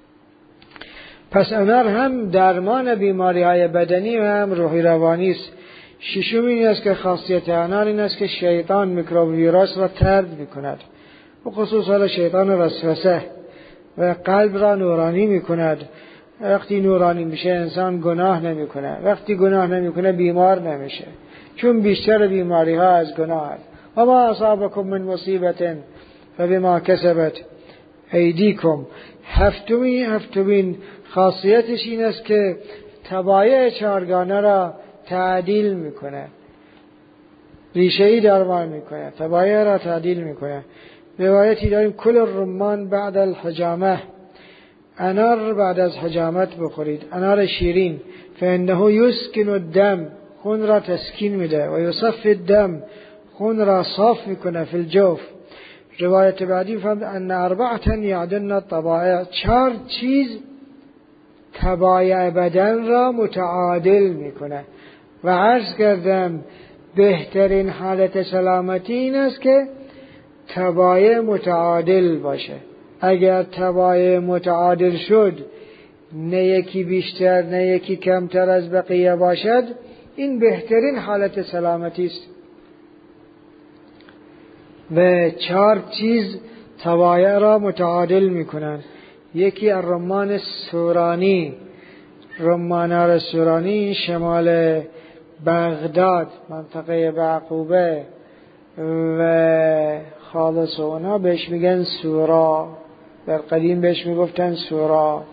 پس انار هم درمان بیماری های بدنی و هم روحی روانی است. ششم این است که خاصیت انار این است که شیطان میکروب ویروس را طرد میکند، و خصوصا شیطان وسوسه، و قلب را نورانی میکند. وقتی نورانی میشه انسان گناه نمیکنه، وقتی گناه نمیکنه بیمار نمیشه، چون بیشتر بیماری ها از گناه است. و ما اصابکم من مصیبت فبما کسبت ایدیکم. هفتمین هفتمین خاصیتش این است که طبایع چهارگانه را تعدیل میکنه، ریشه‌ای درمان میکنه، طبایع را تعدیل میکنه. روایتی داریم کل الرمان بعد الحجامه، انار بعد از حجامت بخورید، انار شیرین، فانه یسکن الدم، خون را تسکین میده، و یصفی الدم، خون را صاف میکنه فی الجوف. روایت بعدی فهمد ان اربعه یعدن الطبائع، چهار چیز طبایع بدن را متعادل میکنه. و عرض کردم بهترین حالت سلامتی این است که طبایع متعادل باشه. اگر طبایع متعادل شد، نه یکی بیشتر نه یکی کمتر از بقیه باشد، این بهترین حالت سلامتی است. و چهار چیز طبایع را متعادل میکنند. یکی الرمان سورانی، رمانار سورانی شمال بغداد، منطقه بعقوبه و خالص و اونا بهش میگن سورا، در قدیم بهش میگفتن سورا.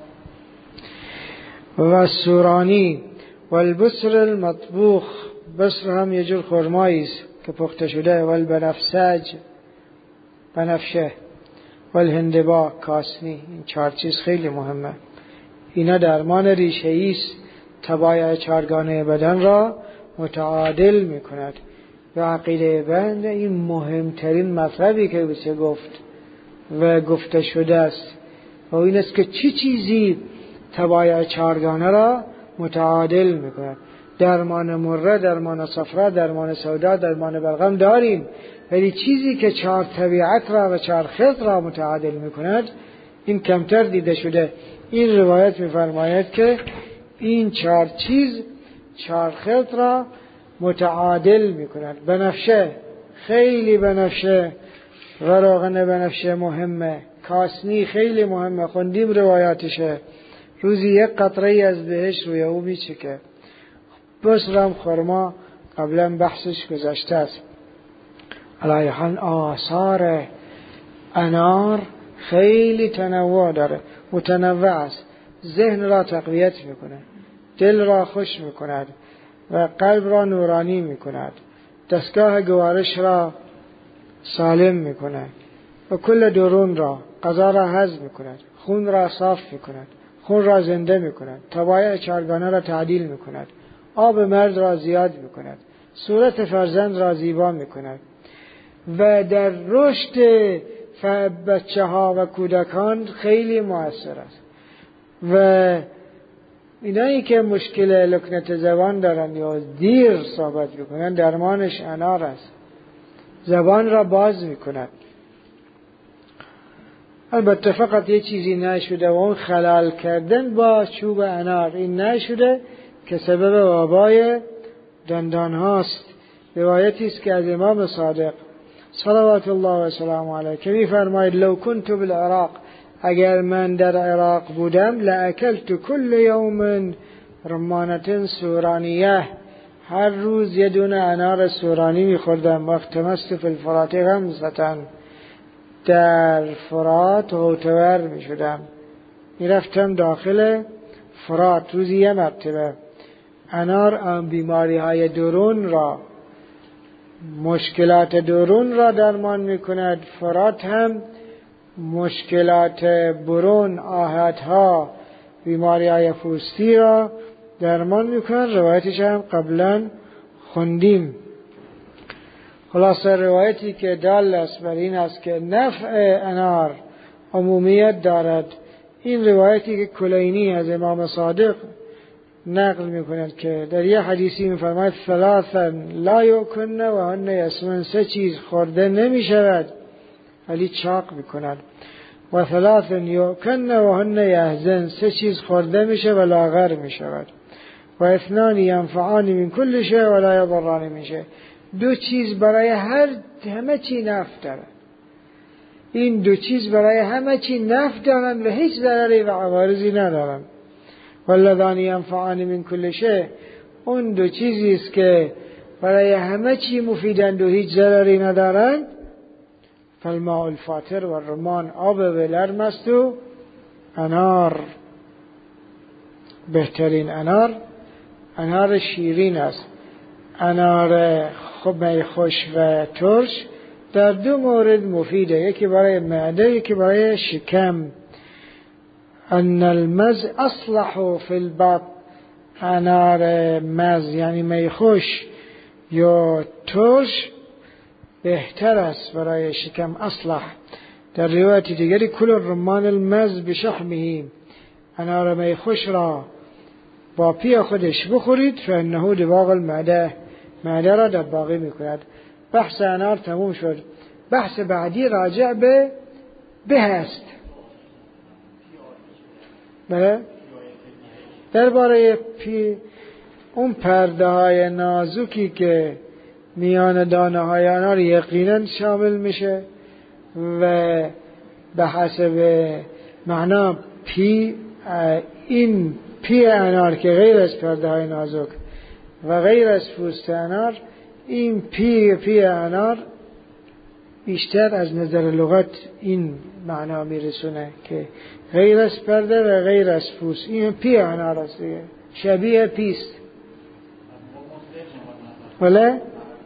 و سورانی و البصر المطبوخ، بصر هم یه جور خرمایی است که پخته شده. و البنفسج، بنفشه. و الهندبا، کاسنی. این چهار چیز خیلی مهمه. اینا درمان ریشه‌ای است، طبایع چهارگانه بدن را متعادل میکند. و عقیده بنده این مهمترین مطلبی که بسه گفت و گفته شده است، و این است که چی چیزی طبایع چهارگانه را متعادل میکند. درمان مره، درمان صفرا، درمان سودا، درمان بلغم داریم، ولی چیزی که چهار طبیعت را و چهار خلق را متعادل میکند این کمتر دیده شده. این روایت میفرماید که این چهار چیز چهار خلق را متعادل میکند. بنفشه، خیلی بنفشه و روغن بنفشه مهمه. کاسنی خیلی مهمه، خوندیم روایاتشه. روزی یک قطره از بهش روی او میچکه. بسرم خرما قبلا بحثش گذشته است. علیه حال آثار انار خیلی تنوع داره، متنوع است. ذهن را تقویت میکنه، دل را خوش میکند و قلب را نورانی میکند، دستگاه گوارش را سالم میکند و کل درون را، غذا را هضم میکند، خون را صاف میکند، خون را زنده میکند، طبایع چهارگانه را تعدیل میکند، آب مرد را زیاد میکند، صورت فرزند را زیبا میکند و در رشد بچه ها و کودکان خیلی مؤثر است. و اینایی که مشکل لکنت زبان دارن یا دیر صحبت میکنن، درمانش انار است، زبان را باز میکند. البته فقط یه چیزی نشده و اون خلال کردن با چوب انار، این نشده که سبب وبای دندان هاست. روایتی است که از امام صادق صلوات الله و سلام علیه که می‌فرماید لو كنت بالعراق، اگر من در عراق بودم لاکلت کل یوم رمانه سورانیه، هر روز یه دونه انار سورانی می‌خوردم. وقت مست فی الفرات غمزه، در فرات غوطه‌ور می‌شدم، میرفتم داخل فرات روزی یه مرتبه. انار بیماری های درون را، مشکلات درون را درمان میکند. فرات هم مشکلات برون، آهت ها، بیماری های پوستی را درمان میکند. روایتش هم قبلا خوندیم. خلاصه روایتی که دال است بر این است که نفع انار عمومیت دارد. این روایتی که کلینی از امام صادق نقل میکند که در یه حدیثی میفرماید ثلاثا لا یؤکلن و هن یسمن، سه چیز خورده نمیشود ولی چاق میکند. و ثلاثا یؤکلن و هن یحزن، سه چیز خورده میشه و لاغر میشود. و اثنان ینفعان من کل شیء و لا یضران من شیء، دو چیز برای هر همه چی نفع دارند. این دو چیز برای همه چی نفع دارند و هیچ ضرری و عوارضی ندارند. واللذان ینفعان من کل شیء، اون دو چیزی است که برای همه چی مفیدند و هیچ ضرری ندارند. فالماء الفاطر و الرمان، آب ولرم است و انار. بهترین انار انار شیرین است. انار می خوش و ترش در دو مورد مفیده، یکی برای معده یکی برای شکم. ان المز اصلح فی البطن، انار مز یعنی می خوش یا ترش بهتر است برای شکم. اصلح. در روایت دیگری کل الرمان المز بشحمه، انار می خوش را با پی خودش بخورید فانه دباغ المعده، معده را دباغی میکند. بحث انار تموم شد. بحث بعدی راجع به به است. بله؟ درباره پی، اون پرده های نازکی که میان دانه های انار یقینا شامل میشه و به حسب معنا پی، این پی انار که غیر از پرده های نازک و غیر از پوست انار، این پی پی انار بیشتر از نظر لغت این معنا میرسونه که غیر از پرده و غیر از پوست. این پی انار است، شبیه پیست. ولی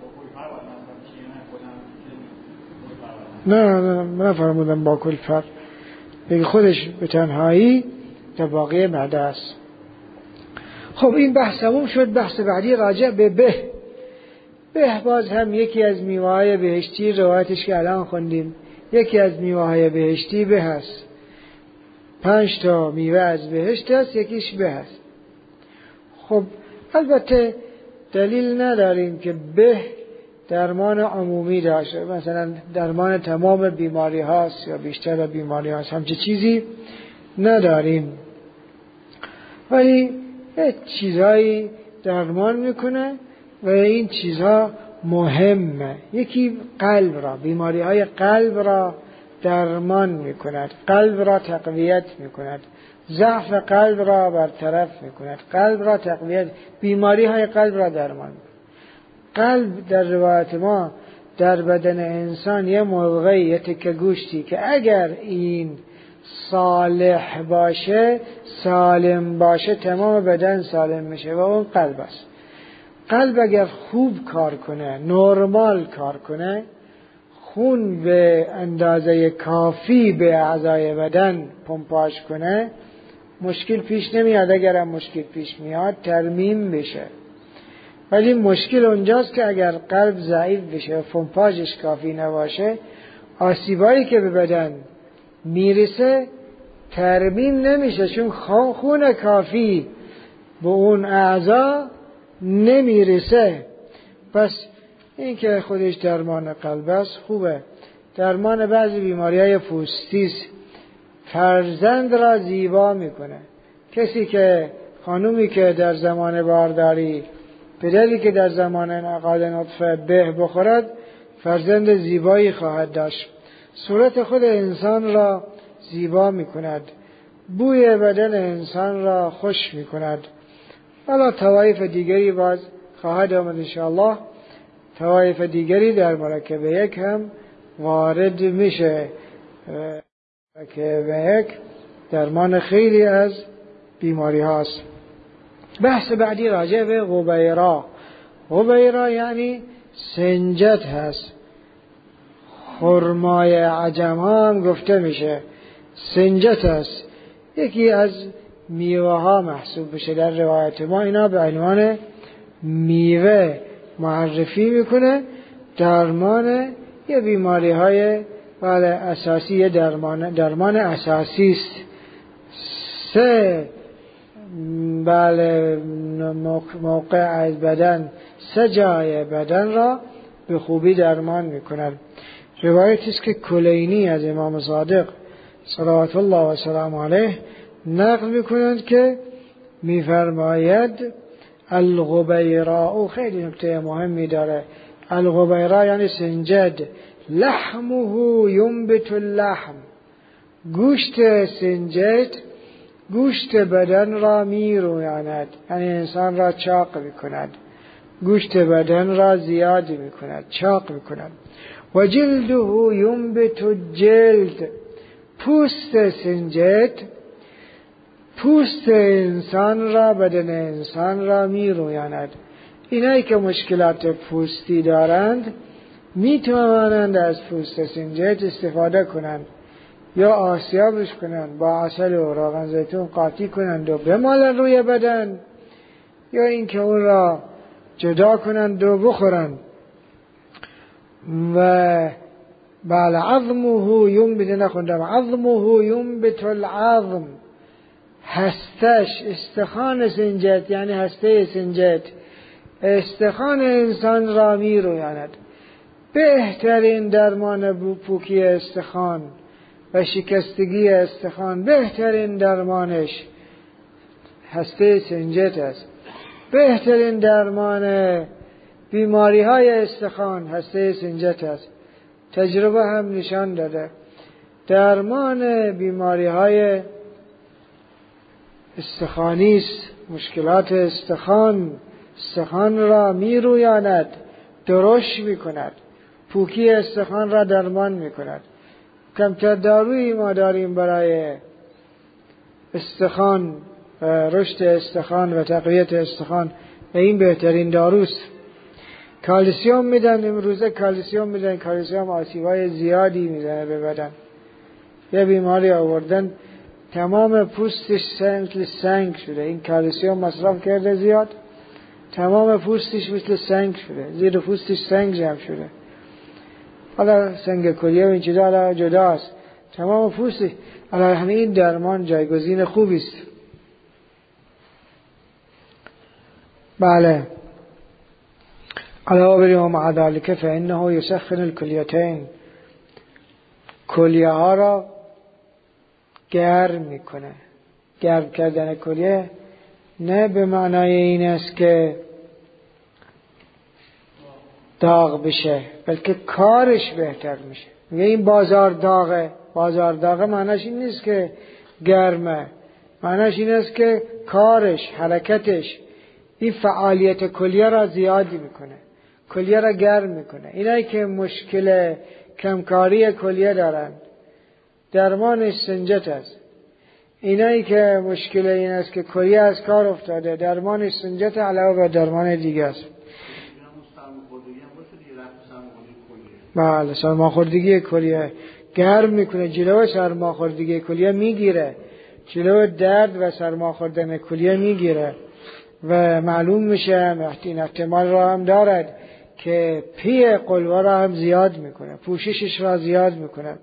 نه نه نفرمودم با کل فرق، بگه خودش به تنهایی در باقی معده است. خب این بحث تموم شد. بحث بعدی راجع به به. به باز هم یکی از میوه‌های بهشتی، روایتش که الان خوندیم یکی از میوه‌های بهشتی به هست. پنج تا میوه از بهشت است، یکیش به هست. خب البته دلیل نداریم که به درمان عمومی داشته، مثلا درمان تمام بیماری هاست یا بیشتر بیماری هاست، همچه چیزی نداریم، ولی چیزهایی درمان میکنه و این چیزها مهمه. یکی قلب را، بیماری های قلب را درمان میکند، قلب را تقویت میکند، ضعف قلب را برطرف میکند، قلب را تقویت، بیماری های قلب را درمان میکند. قلب در روایت ما در بدن انسان یه موقعی، یه تکه گوشتی که اگر این صالح باشه، سالم باشه، تمام بدن سالم میشه و اون قلب است. قلب اگر خوب کار کنه، نرمال کار کنه، خون به اندازه کافی به اعضای بدن پمپاژ کنه، مشکل پیش نمیاد. اگر هم مشکل پیش میاد ترمیم بشه. ولی مشکل اونجاست که اگر قلب ضعیف بشه و پمپاژش کافی نباشه، آسیبایی که به بدن میرسه ترمیم نمیشه، چون خون کافی به اون اعضا نمیرسه. پس این که خودش درمان قلب است خوبه. درمان بعضی بیماری های پوستی، فرزند را زیبا میکنه. کسی که خانومی که در زمان بارداری پدری که در زمان انعقاد نطفه به بخورد فرزند زیبایی خواهد داشت. صورت خود انسان را زیبا می کند، بوی بدن انسان را خوش می کند. حالا طوایف دیگری باز خواهد آمد انشاءالله، طوایف دیگری در مرکب یک هم وارد میشه. مرکب یک درمان خیلی از بیماری هاست. بحث بعدی راجع به غبیرا. غبیرا یعنی سنجت هست. خرمای عجم ها هم گفته میشه سنجت هست، یکی از میوه ها محسوب بشه در روایت ما. اینا به عنوان میوه معرفی میکنه. درمان یه بیماری های بله اساسی، درمان درمان اساسی است. سه بله موقع از بدن، سه جای بدن را به خوبی درمان میکنند. روایتی است که کلینی از امام صادق صلوات الله و سلام علیه نقل میکنند که میفرماید الغبیراء، خیلی نکته مهمی داره. الغبیراء یعنی سنجد، لحمه ینبت اللحم، گوشت سنجد گوشت بدن را میرویاند، یعنی انسان را چاق میکند، گوشت بدن را زیاد میکند، چاق میکند. و جلده ینبت الجلد، پوست سنجد پوست انسان را، بدن انسان را میرویاند. اینایی که مشکلات پوستی دارند میتوانند از پوست سنجد استفاده کنند، یا آسیابش کنند، با عسل و روغن زیتون قاطی کنند و بمالن روی بدن، یا اینکه اون را جدا کنند و بخورند. و بله عظمه ینبت، نخوندم، عظمه ینبت العظم، هستش، استخوان سنجد یعنی هسته سنجد استخوان انسان را می رویاند. بهترین درمان پوکی استخوان و شکستگی استخوان، بهترین درمانش هسته سنجد است. بهترین درمان بیماری های استخوان هسته سنجد است. تجربه هم نشان داده درمان بیماری های استخوانی است. مشکلات استخوان استخوان را می رویاند، درشت می کند، پوکی استخوان را درمان می کند. کمتر دارویی ما داریم برای استخوان، رشد استخوان و تقویت استخوان و این بهترین داروست. کالسیوم میدن، امروزه کالسیوم میدن، کالسیوم آسیبای زیادی میزنه به بدن. یه بیماری آوردن تمام پوستش مثل سنگ شده، این کالسیوم مصرف کرده زیاد، تمام پوستش مثل سنگ شده، زیر پوستش سنگ جمع شده. حالا سنگ کلیه و این چیزا حالا جداست، تمام پوستش. حالا همین این درمان جایگزین خوبی است. بله علاوه بریم و مع ذلك فانه یسخن الکلیتین، کلیه ها را گرم میکنه. گرم کردن کلیه نه به معنای این است که داغ بشه، بلکه کارش بهتر میشه. میگه این بازار داغه، بازار داغه معناش این نیست که گرمه، معناش این است که کارش، حرکتش، این فعالیت کلیه را زیادی میکنه، کلیه را گرم میکنه. اینایی که مشکل کمکاری کلیه دارن درمانش سنجت است. اینایی که مشکل این است که کلیه از کار افتاده درمانش سنجت علاوه بر درمان دیگه است. بله سرماخوردگی کلیه گرم میکنه، جلو سرماخوردگی کلیه میگیره، جلو درد و سرماخوردن کلیه میگیره و معلوم میشه این احتمال را هم دارد که پی قلوه را هم زیاد میکنه، پوششش را زیاد میکنه.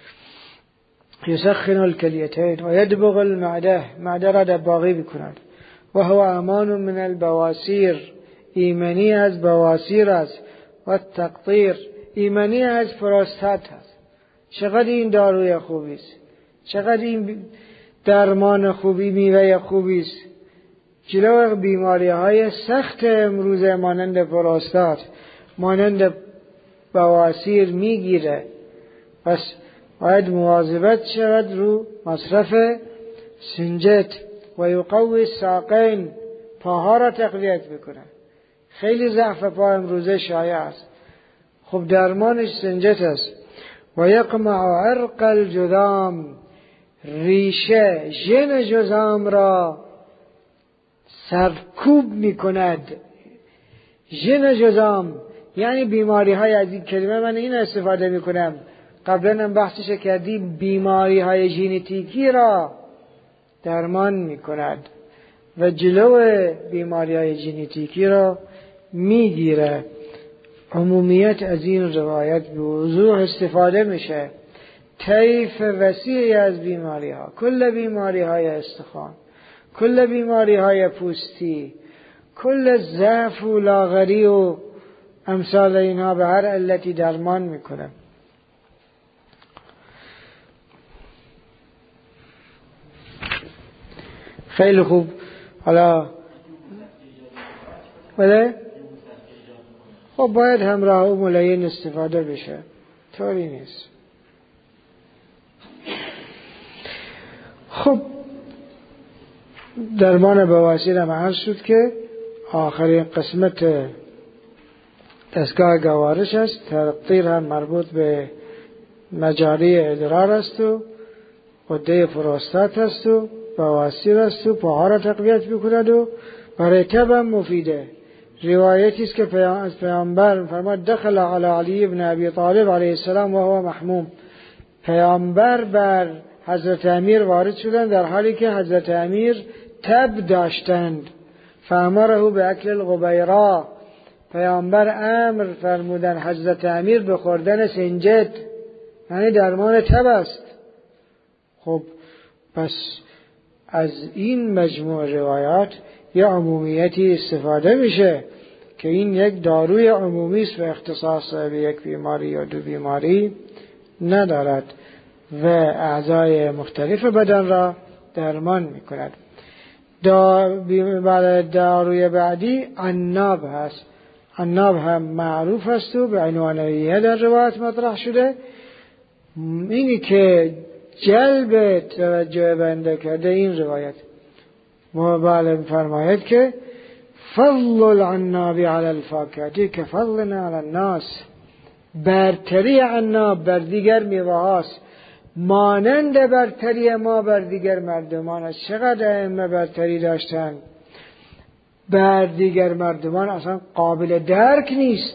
یسخن الکلیتین و یدبغ المعده، معده را دباغی میکند. و هو امان من البواسیر، ایمنی از بواسیر است. و تقطیر، ایمنی از پروستات است. چقدر این داروی خوبی است، چقدر این درمان خوبی، میوه خوبی است. جلو بیماری های سخت امروز مانند پروستات، مانند بواسیر میگیره. پس باید مواظبت شود رو مصرف سنجت و یقوی ساقین، پاها را تقویت بکنه. خیلی ضعف پا امروزه شایع است. خب درمانش سنجت است. و یقمع عرق الجذام، ریشه ژن جذام را سرکوب می کند. ژن جذام یعنی بیماری های، از این کلمه من این استفاده می کنم، قبلا هم بحثش کردیم، بیماری های ژنتیکی را درمان می کند و جلو بیماری های ژنتیکی را می گیره. عمومیت از این روایت به وضوح استفاده میشه. طیف وسیعی از بیماری ها، کل بیماری های استخوان، کل بیماری های پوستی، کل ضعف و لاغری و امثال اینها به هر علتی درمان میکنه. خیلی خوب. حالا بله خب باید همراه و ملاین استفاده بشه، طوری نیست. خب درمان بواسیر هم عرض شد که آخرین قسمت دستگاه گوارش است. تقطیر هم مربوط به مجاری ادرار است و غده پروستات است و بواسیر است و پاها را تقویت بکند و برای تب هم مفیده. روایتی است که از پیامبر فرمود دخل علی علی ابن ابی طالب علیه السلام و هو محموم. پیامبر بر حضرت امیر وارد شدند در حالی که حضرت امیر تب داشتند. فامره به اکل الغبیرا، پیامبر امر فرمودن حضرت امیر به خوردن سنجد، یعنی درمان تب است. خب پس از این مجموع روایات یا عمومیتی استفاده میشه که این یک داروی عمومی است و اختصاص به یک بیماری یا دو بیماری ندارد و اعضای مختلف بدن را درمان میکند. دا داروی بعدی عناب هست. عناب هم معروف است و به عنوانیه در روایت مطرح شده. اینی که جلب توجه بنده کرده این روایت مبالغ فرماید که فضل العناب علی الفاکهه که فضلنا علی الناس، برتری عناب بر دیگر میوه هاست مانند برتری ما بر دیگر مردمان است. چقدر ائمه برتری داشتن بر دیگر مردمان، اصلا قابل درک نیست،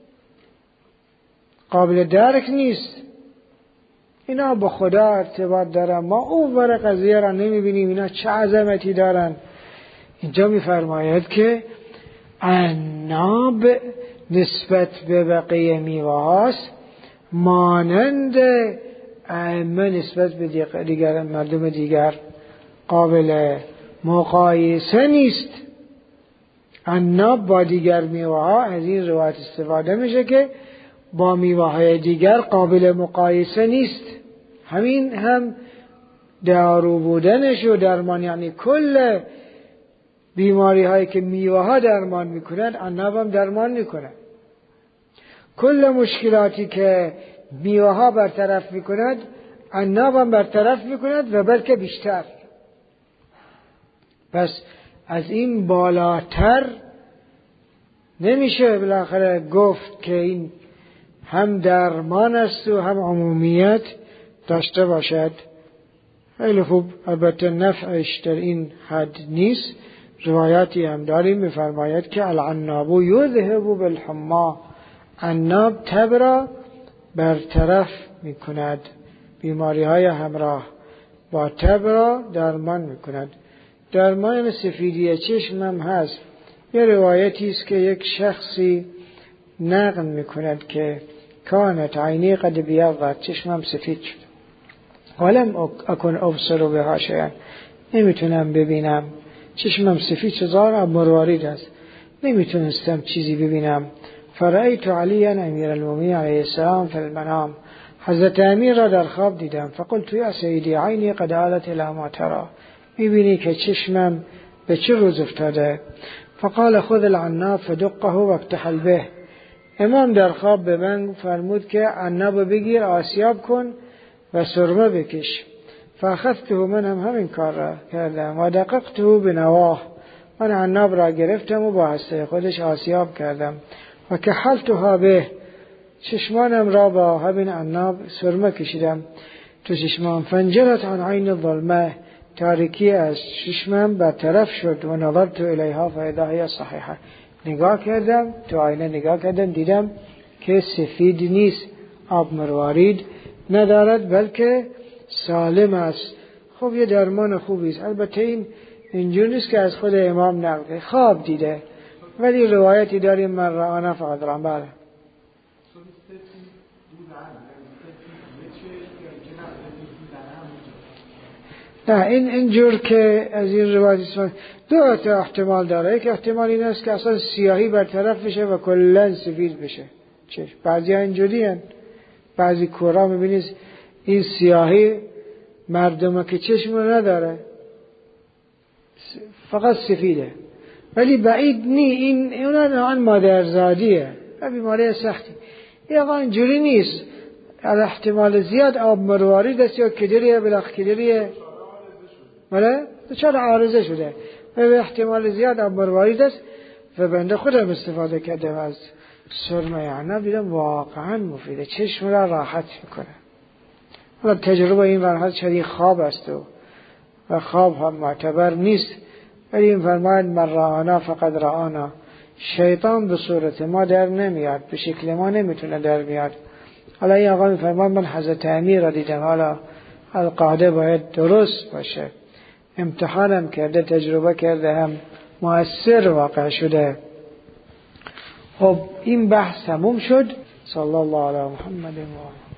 قابل درک نیست. اینا با خدا ارتباط دارن، ما اون ور قضیه را نمیبینیم اینا چه عظمتی دارن. اینجا میفرماید که عناب نسبت به بقیه میوه هاست مانند ائمه نسبت به دیگر مردم دیگر، قابل مقایسه نیست. عناب با دیگر میوه ها از این روایت استفاده میشه که با میوه های دیگر قابل مقایسه نیست. همین هم دارو بودنش و درمان، یعنی کل بیماری هایی که میوه ها درمان میکنند عناب هم درمان میکنند. کل مشکلاتی که میوه ها برطرف میکند عناب هم برطرف میکند و بلکه بیشتر. پس از این بالاتر نمیشه بالاخره گفت که این هم درمان است و هم عمومیت داشته باشد. خیلی خوب. البته نفعش در این حد نیست. روایاتی هم داریم میفرماید که العناب یذهب بالحما، عناب تب را برطرف میکند، بیماری های همراه با تب را درمان میکند. درمان سفیدی چشم هم هست. یه روایتی است که یک شخصی نقل میکند که کانت عینی قد بیضت، چشمم سفید شد، ولم اکن ابصر بها شیئا، نمیتونم ببینم، چشمم سفید شد، ظاهر مروارید است، نمیتونستم چیزی ببینم. فرأیت علی امیر المؤمنین علیه السلام فی المنام، حضرت امیر را در خواب دیدم. فقلت یا سیدی عینی قد آلت الی ما ترى، میبینی که چشمم به چه روز افتاده؟ فقال خذ العناب فدقه واکتحل به. امام در خواب به من فرمود که عناب بگیر، آسیاب کن و سرمه بکش. فاخذته، من هم همین کار را کردم. و دققته بنواه، من عناب را گرفتم و با هسته خودش آسیاب کردم. و کحلتها به، چشمانم را با همین عناب سرمه کشیدم تو چشمان. فانجلت عن عین الظلمه، تاریکی از چشمم برطرف شد. و نظرت الیها فاذا هی صحیحه، نگاه کردم تو آینه، نگاه کردم دیدم که سفید نیست، آب مروارید ندارد، بلکه سالم است. خب یه درمان خوبی است. البته این اینجور نیست که از خود امام نقل، خواب دیده، ولی روایتی داریم من رآنا فقد رآن. بله نه، این اینجور که از این روایت اسم دو تا احتمال داره. یک احتمال این است که اصلا سیاهی برطرف بشه و کلا سفید بشه. چه بعضی ها اینجوری هن. بعضی کورا میبینید این سیاهی مردم که چشم رو نداره، فقط سفیده، ولی بعید نی این اونا نوعا مادرزادیه و بیماری سختی. این آقا اینجوری نیست، از احتمال زیاد آب مرواری دست یا کدریه بلخ کدریه بله چرا عارضه شده و به احتمال زیاد آب مرواری دست. و بنده خودم استفاده کردم از سرمه عنب، دیدم واقعا مفیده، چشم را راحت میکنه. حالا تجربه این ورحت شدید خواب است و و خواب هم معتبر نیست، ولی این فرماید من رآنا فقد رآنا. شیطان به صورت ما در نمیاد، به شکل ما نمیتونه در میاد. حالا این آقا میفرماید من حضرت امیر را دیدم. حالا القاعده باید درست باشه، امتحانم کرده، تجربه کرده، هم مؤثر واقع شده. خب این بحث تموم شد. صلی الله علی محمد و